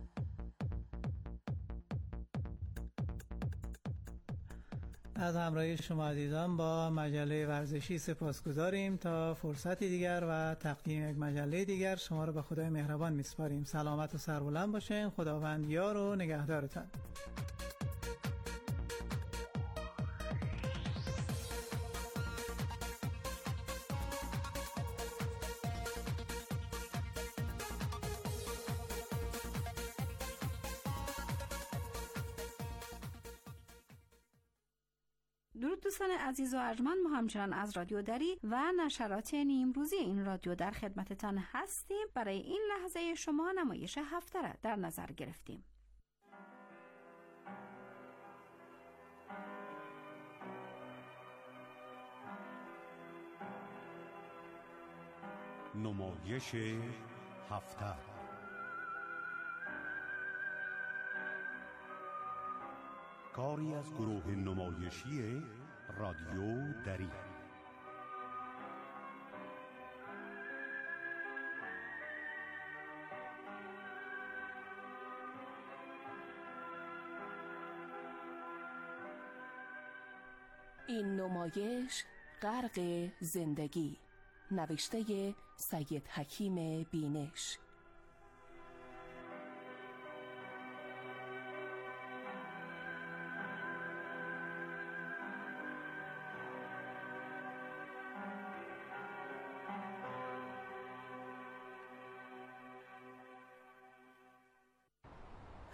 از همراهی شما عزیزان با مجله ورزشی سپاسگزاریم. تا فرصتی دیگر و تقدیم یک مجله دیگر شما را به خدای مهربان میسپاریم. سلامت و سربلند باشین. خداوند یار و نگهدارتان.
درود دوستان عزیز و ارجمند، ما همچنان از رادیو دری و نشرات نیمروزی این رادیو در خدمتتان هستیم. برای این لحظه شما نمایش هفته را در نظر گرفتیم.
نمایش هفته. کاری از گروه نمایشی رادیو دری.
این نمایش غرق زندگی، نوشته سید حکیم بینش.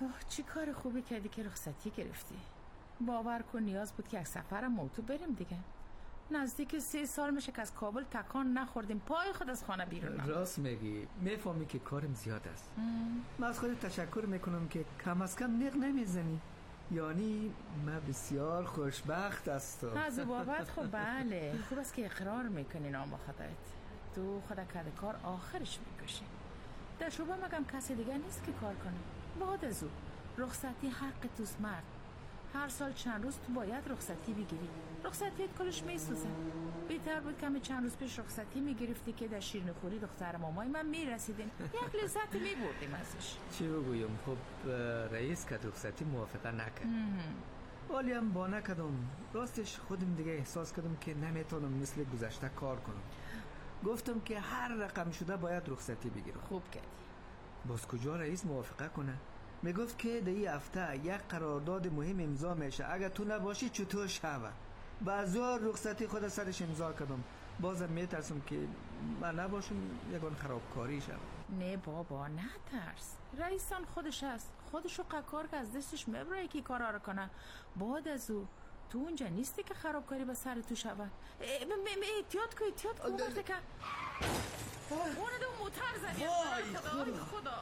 چی کار خوبی کردی که رخصتی گرفتی. باور کن نیاز بود که یک سفرم موتو بریم دیگه. نزدیک سه سال میشه که از کابل تکان نخوردیم، پای خود از خانه بیرون نم.
راست میگی، میفهمی که کارم زیاد است. من از خودت تشکر میکنم که کم از کم نق نمیزنی. یعنی من بسیار خوشبخت هستم.
از بابت خب بله، خوب است که اقرار میکنی نام خودت. تو خدا کده کار آخرش میکشی. در شوبه مگم کسی دیگه نیست که کار کنه. بعد از او رخصتی حق توست مرد. هر سال چند روز تو باید رخصتی بگیری. رخصتیت کلش میسوزه. بهتر بود کمی چند روز پیش رخصتی میگرفتی که در شیرین خوری دختر مامای من میرسیدیم، یک لذت میبردیم ازش.
چی بگویم؟ خب رئیس که رخصتی موافقه نکرد. ولی هم با نکردم. راستش خودم دیگه احساس کردم که نمیتونم مثل گذشته کار کنم. گفتم که هر رقم شده باید رخصتی بگیرم.
خوب کردی.
باز کجا رئیس موافقه کنه؟ میگفت که در این هفته یک قرارداد مهم امضا میشه، اگر تو نباشی چطور شوه. بعضا رخصتی خود سرش امضا کردم. بازم میترسم که من نباشم یگان خرابکاری شد.
نه بابا نه ترس، رئیسان خودش هست، خودشو قکار که از دستش میبره که کارا رو کنه. بعد از او تو اونجا نیستی که خرابکاری به سر تو شود. احتیاط کو احتیاط کو مرده که اون دو موتر زنی. خدا خدا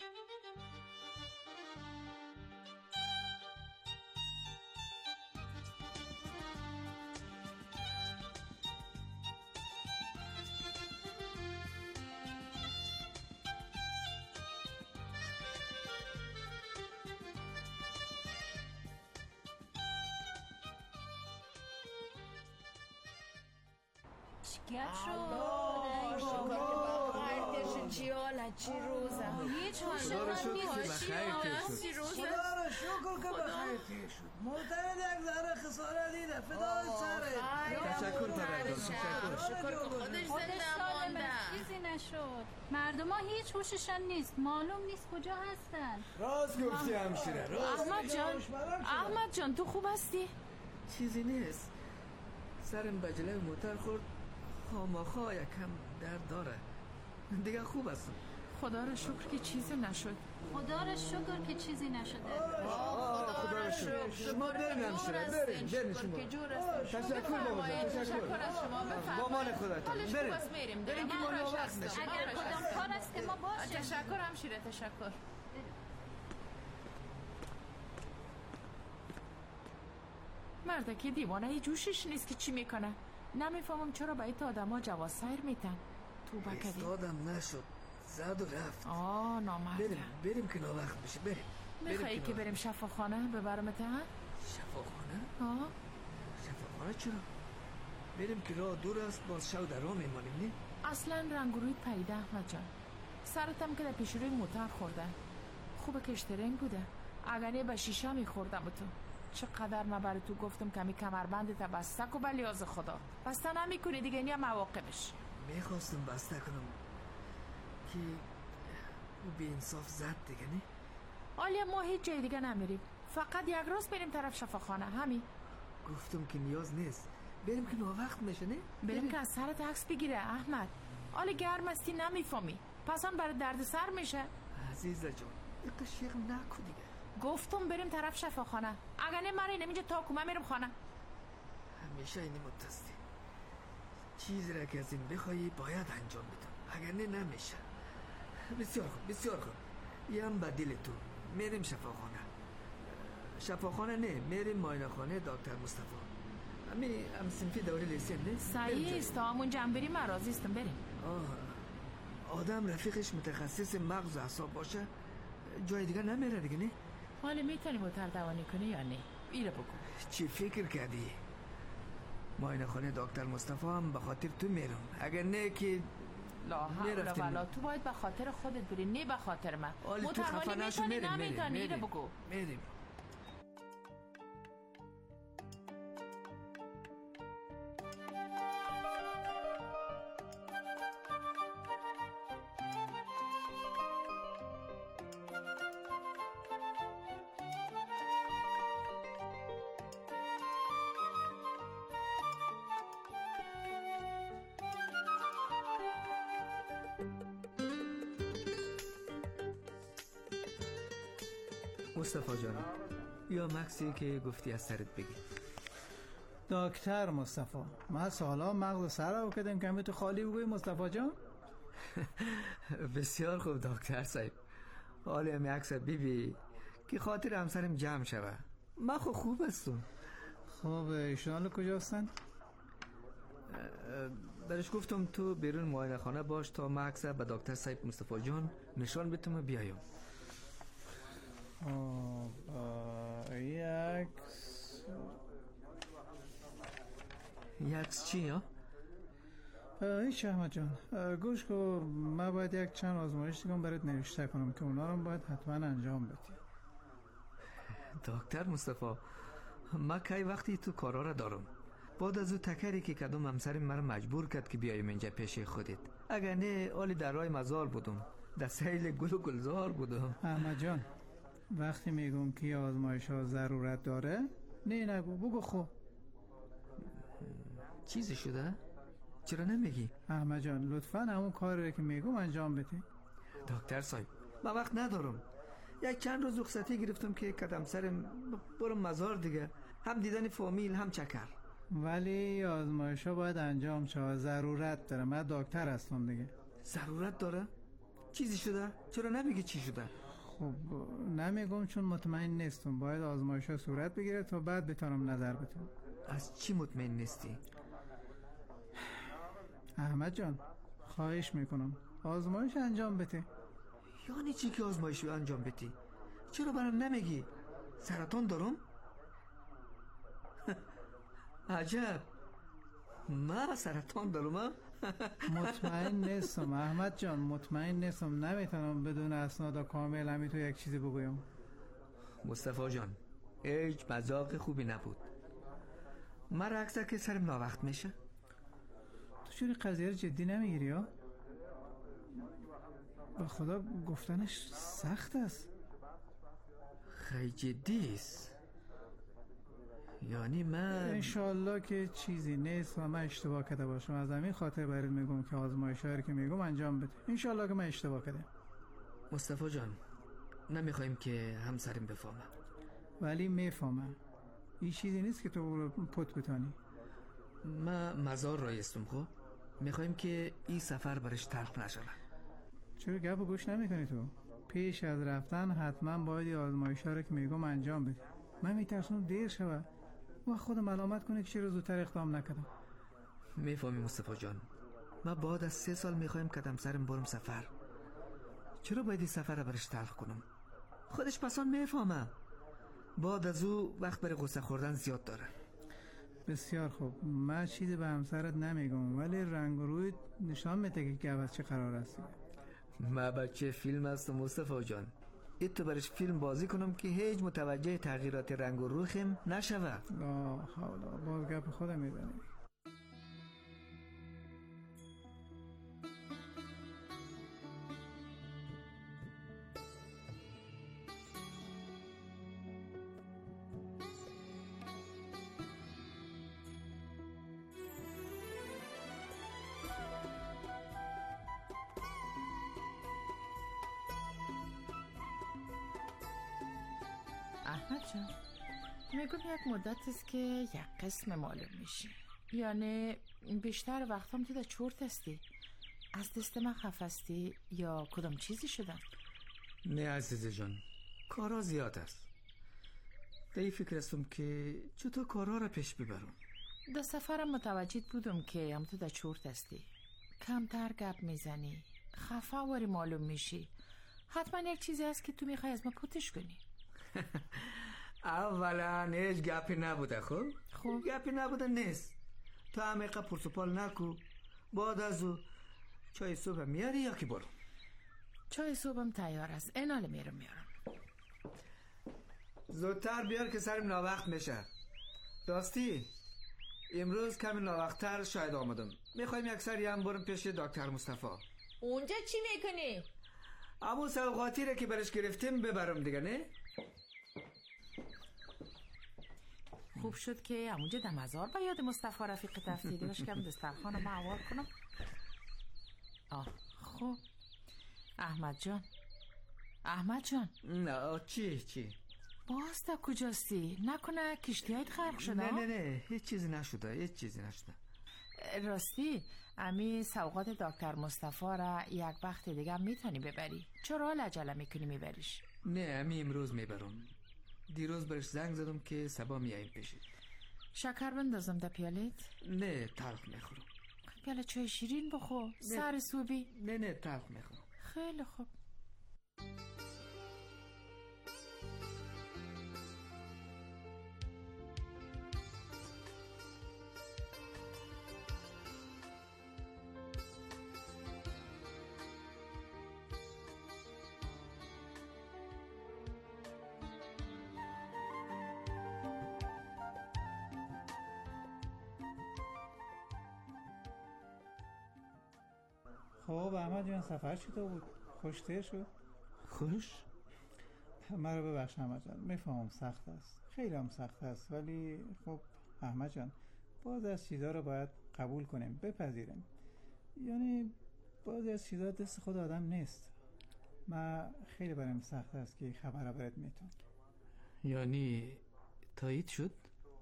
گپ شد.
چی حالا چی روزه؟
هیچ حالا نیست.
چی روزه؟
خدا را شکر که بخیر تیر شد. معترض یک ذره خسارت دیده. فدای سره. تشکر برای
تشکر. شکر که خودش زنده مانده.
چیزی نشد. مردم ها هیچ هوششان نیست. معلوم نیست کجا هستن.
راست گفتی همشیره.
احمد جان، احمد جان تو خوب هستی؟
چیزی نیست. سرم به جلوی موتر خورد. خامخا یکم درد داره. دیگه خوب هستم.
خدا را شکر که چیزی نشد.
خدا را شکر که چیزی نشده.
خدا را شکر. شما بریم همشیره. بریم بریم شما. تشکر بابا جان.
تشکر از شما. بفرمایید.
بامان خودتون. بریم.
بریم.
بریم که ما وقت نشه.
اگر کدام کار است که ما باشیم.
تشکر همشیره تشکر. مرده که دیوانه ای جوشش نیست که چی میکنه. نمیفهمم چرا با ایت آدم ها جواز سیر میتن. تو بکدی
استادم نشد، زد و رفت.
آه نامرده.
بریم بریم که ناوقت بشه. بریم.
میخوایی که بریم شفاخانه ببرمت ها؟
شفاخانه؟
آه
شفاخانه چرا؟ بریم که راه دور است، باز شو در راه میمانیم نه؟
اصلا رنگ روی پریده احمد جان. سرتم که در پیش روی موتر خورده. خوبه که اشترنگ بوده. اگر نه به شیشه میخوردم تو. چقدر من برای تو گفتم کمی کمربندت بسته کو به لیاز خدا. بسته نمیکنی دیگه. اینیا مواقبش.
میخواستم بسته کنم که او بی انصاف زد دیگه نه؟
آلیا ما هیچ جای دیگه نمیریم. فقط یک راست بریم طرف شفاخانه. همین.
گفتم که نیاز نیست. بریم که ناوقت میشه نه؟
بریم, بریم که از سرت عکس بگیره احمد. آلی گرم استی نمیفهمی. پس آن برای درد سر میشه.
عزیزه جان این قشیق نکو دیگه.
گفتم بریم طرف شفاخانه. اگر نه من اینجا تا کمه میرم خانه.
همیشه اینی متصدی. چیزی را که از این بخوایی باید انجام بدم. اگر نه نمیشه. بسیار خوب بسیار خوب. یه هم به دل تو. میریم شفاخانه. شفاخانه نه میریم ماینه خانه دکتر مصطفی. همین هم صنفی دوری لیسین نه؟
صحیح است. تا همون جمع بریم من راضی استم. بریم.
آه آدم رفیقش متخصص مغز و اعصاب باشه جای دیگه نمیره دیگه نه؟
حالا میتونی موتر دوانی کنی یا نه؟ ایره بکن.
چی فکر کردی؟ ماینه خانه دکتر مصطفی هم به خاطر تو میرم. اگر نه که
لا حول ولا تو باید به خاطر خودت بری نه به خاطر من. موتر حالی میتونی نمیتونی. ایره بگو.
میریم. مصطفی جان، یا مکسی که گفتی از سرت بگی.
دکتر مصطفی، ما سالا مغز سر رو کردم که همه تو خالی بگوی مصطفی جان.
بسیار خوب دکتر صاحب. حالا همی عکس بیبی که خاطر همسرم جمع شوه. ما خو خوب هستم.
خب ایشان کجاستن؟
برش گفتم تو بیرون معاینه خانه باش تا ما عکس به دکتر صاحب مصطفی جان نشان بتم بیایم.
خب یکس
یکس چی ها؟
هیچ احمد جان، گوش کن، من باید یک چند آزمایش دیگم برات نوشته کنم که اونا رو باید حتما انجام بدی.
دکتر مصطفی، ما کی وقتی تو کارا را دارم. بعد از او تکری که کدوم همسرم مرا مجبور کرد که بیایم اینجا پیش خودت. اگر نه اولی در راه مزار بودم، در سیل گل و گلزار بودم.
احمد جان، وقتی میگم که آزمایش ها ضرورت داره، نه نگو، بگو خب.
چیزی شده؟ چرا نمیگی؟
احمد جان لطفاً همون کاری که میگم انجام بده.
دکتر صاحب، من وقت ندارم. یک چند روز رخصتی گرفتم که کدام سرم برم مزار دیگه، هم دیدن فامیل هم چکر.
ولی آزمایش ها باید انجام شه، ضرورت داره. من دکتر هستم دیگه.
ضرورت داره؟ چیزی شده؟ چرا نمیگی چی شده؟
خب نمیگم چون مطمئن نیستم. باید آزمایش ها صورت بگیره تا بعد بتونم نظر بدم.
از چی مطمئن نیستی؟
احمد جان خواهش میکنم آزمایش انجام بده.
یعنی چی که آزمایش انجام بدی؟ چرا برام نمیگی؟ سرطان دارم؟ عجب، من سرطان دارم؟
مطمئن نیستم احمد جان، مطمئن نیستم. نمیتونم بدون اسناد کامل همین تو یک چیزی بگویم.
مصطفی جان، هیچ مذاق خوبی نبود. من اکثر که سرم ناوقت میشه.
تو چوری قضیه رو جدی نمیگیری ها؟ به خدا گفتنش سخت است.
خیلی جدی است. یعنی من
انشالله که چیزی نیست و من اشتباه کرده باشم. از همین خاطر برات میگم که آزمایش هایی که میگم انجام بده. انشالله که من اشتباه کردم.
مصطفی جان، نمیخوایم که همسرم بفهمه.
ولی میفهمم. این چیزی نیست که تو پت بتانی.
ما مزار رایستم. خب میخوایم که این سفر برش تلخ نشه.
چرا گپ گوش نمیکنی تو؟ پیش از رفتن حتما باید آزمایش ها رو که میگم انجام بدی. من میترسم دیر شود و خود ملامت کنه که چرا زودتر اقدام نکردم.
میفهمی مصطفی جان، ما بعد از سه سال میخوایم قدم سرم برم سفر. چرا باید این سفر رو برش تلخ کنم؟ خودش پسان میفهمه. بعد از او وقت برای غصه خوردن زیاد داره.
بسیار خوب، من چیزی به همسرت نمیگم ولی رنگ و روی نشان میده که از چه قرار هستی.
ما بچه فیلم هستم مصطفی جان. این تو برش فیلم بازی کنم که هیچ متوجه تغییرات رنگ و روخم نشوه.
لا حولا، باز گپ خودم میزنی.
احمد جان، میگم یک مدت است که یک قسم معلوم میشه. یعنی بیشتر وقتام تو در چورت هستی. از دست من خفستی یا کدام چیزی شدن؟
نه عزیز جان، کارا زیاد است. دی فکر هستم که چطور کارا را پیش ببرم.
در سفرم متوجه بودم که هم تو در چورت هستی. کمتر گپ میزنی، خفه واری معلوم میشی. حتما یک چیزی هست که تو میخوای از ما پوتش کنی.
اولا هیچ گپی نبوده. خب
خوب
گپی نبوده نیست. تو عمیقه پرسپال نکو. بعد از او چای صبح میاری یا که برو؟
چای صبحم تیار است. ایناله میرم میارم.
زودتر بیار که سرم ناوقت میشه. راستی امروز کمی ناوقتتر شاید آمدم. میخوایم یک سری هم برم پیش دکتر مصطفی.
اونجا چی میکنی؟
همون سوغاتی رو که برش گرفتیم ببرم دیگه. نه
خوب شد که همونجا در مزار با یاد مصطفی رفیق تفسیری باش که دسترخوان رو معوار کنم. آه خوب. احمد جان، احمد جان.
نه چی چی
باز تا کجاستی؟ نکنه کشتیایت غرق شده؟
نه نه نه هیچ چیزی نشده، هیچ چیزی نشده.
راستی امی سوغات دکتر مصطفی را یک وقت دیگه میتونی ببری؟ چرا عجله میکنی میبریش؟
نه امی امروز میبرم. دیروز برش زنگ زدم که صبا میاییم پیشید.
شکر بندازم در پیالت؟
نه تلخ میخورم.
پیاله چای شیرین بخور. سر صوبی؟
نه نه تلخ میخورم.
خیلی خوب.
خب احمد جان سفر چطور بود؟ خوشتر شد؟
خوش؟
مرا ببخش احمد جان، میفهمم سخت است، خیلی هم سخت است، ولی خب احمد جان باز از چیزا رو باید قبول کنیم، بپذیریم. یعنی باز از چیزا دست خود آدم نیست. من خیلی برام سخت است که خبر رو برات میتونم.
یعنی تایید شد؟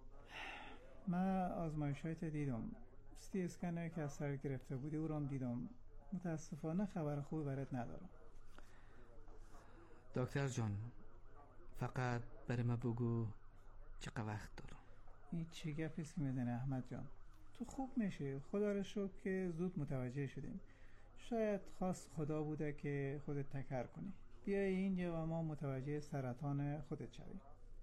من آزمایشات دیدم، سی اسکنر که از سر گرفته بودی او رو دیدم. متاسفانه خبر خوبی برات ندارم.
دکتر جان فقط برای ما بگو چقدر وقت دارم.
این چی گپی است که میزنی احمد جان؟ تو خوب میشه، خدا رو شکر که زود متوجه شدیم. شاید خواست خدا بوده که خودت تکر کنی، بیای اینجا و ما متوجه سرطان خودت شویم.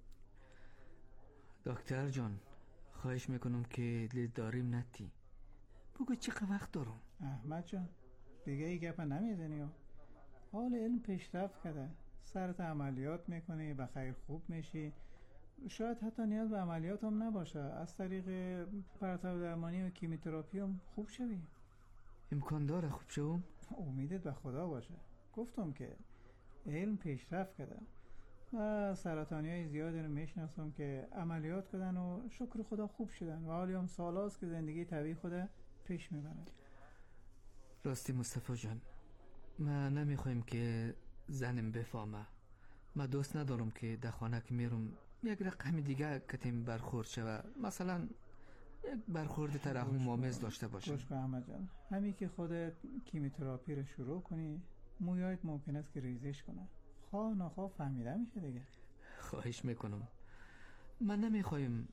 دکتر جان خواهش میکنم که دل داریم نتی، بگو چقدر وقت دارم.
احمد جان دیگه این گپ نمیزنی. حال علم پیشرفت کرده، سرت عملیات میکنی بخیر خوب میشی، شاید حتی نیاز به عملیات هم نباشه، از طریق پرتاب درمانی و کیموتراپی هم خوب شوی.
امکان داره خوب شوم؟
امیدت به خدا باشه. گفتم که علم پیشرفت کرده و سرطانی های زیادی رو میشناسم که عملیات کردن و شکر خدا خوب شدن و حالی هم سال هاست که زندگی طبیعی خود پیش میبرن.
راستی مصطفی جان من نمیخوایم که زنم بفهمه. من دوست ندارم که در خانه که میرم یک رقم دیگه کتیم برخورد شوه، مثلا یک برخورد ترحم آمیز داشته باشه.
گوش کن احمد جان، همین که خودت کیموتراپی رو شروع کنی مویایت ممکن است که ریزش کنه، خواه نخواه فهمیده میشه دیگه.
خواهش میکنم. من نمیخوایم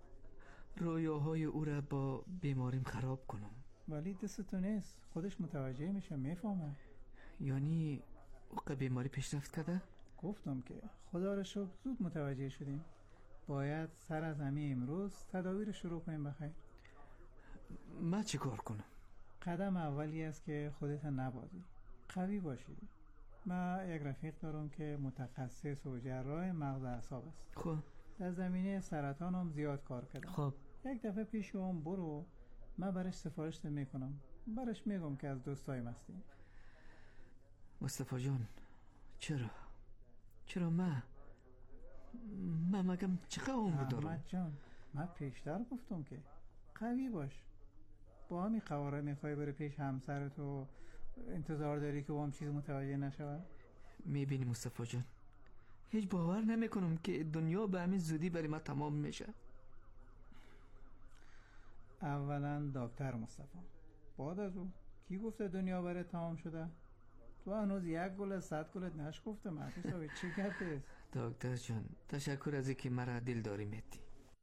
رویاهای او را با بیماریم خراب کنم.
ولی دست تو نیست، خودش متوجه میشه، میفهمه.
یعنی او که بیماری پیشرفت کرده؟
گفتم که خدا رو شکر زود متوجه شدیم. باید سر از همین امروز تداوی رو شروع کنیم بخیر.
من چی کار کنم؟
قدم اولی است که خودت نبازی، قوی باشی. من یک رفیق دارم که متخصص و جراح مغز اعصاب است.
خب
در زمینه سرطان هم زیاد کار کرده.
خب
یک دفعه پیش اون برو، من برش سفارش میکنم، برش میگم که از دوستایم هستیم.
مصطفی جان چرا؟ چرا من؟ من مگم چقدر عمر دارم؟
احمد جان من پیشتر گفتم که قوی باش. با همین قواره میخوای بری پیش همسرت و انتظار داری که با هم چیز متوجه نشود؟
میبینی مصطفی جان هیچ باور نمیکنم که دنیا به همین زودی برای ما تمام میشه.
اولا دکتر مصطفی، بعد از او کی گفته دنیا برای تمام شده؟ تو هنوز یک گل صد گلت نشکفته مهدی صاحب، چی گفته؟
دکتر جان تشکر از اینکه مرا دل داری میتی.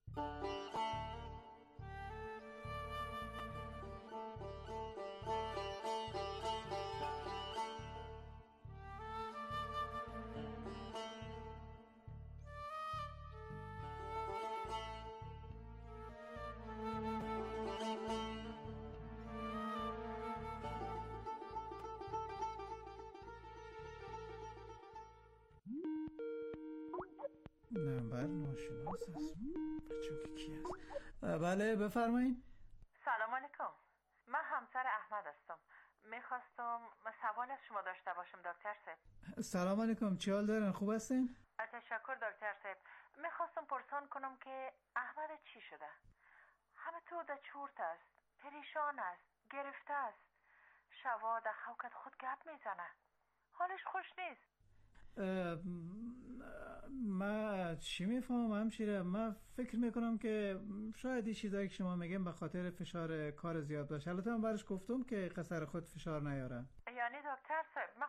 نمبر ناشناس است. بچه که کی است؟ بله بفرمایید.
سلام علیکم، من همسر احمد هستم. میخواستم سوال از شما داشته باشم دکتر صاحب.
سلام علیکم، چی حال دارن؟ خوب هستین؟
تشکر دکتر صاحب. میخواستم پرسان کنم که احمد چی شده؟ همه تو در چورت است، پریشان است، گرفته است. شوا در خوکت خود گپ میزنه، حالش خوش نیست.
من چی میفهمم همشیره؟ من فکر میکنم که شاید این چیزایی که شما میگیم به خاطر فشار کار زیاد باشه. البته من برش گفتم که قصر خود فشار نیاره.
یعنی دکتر صاحب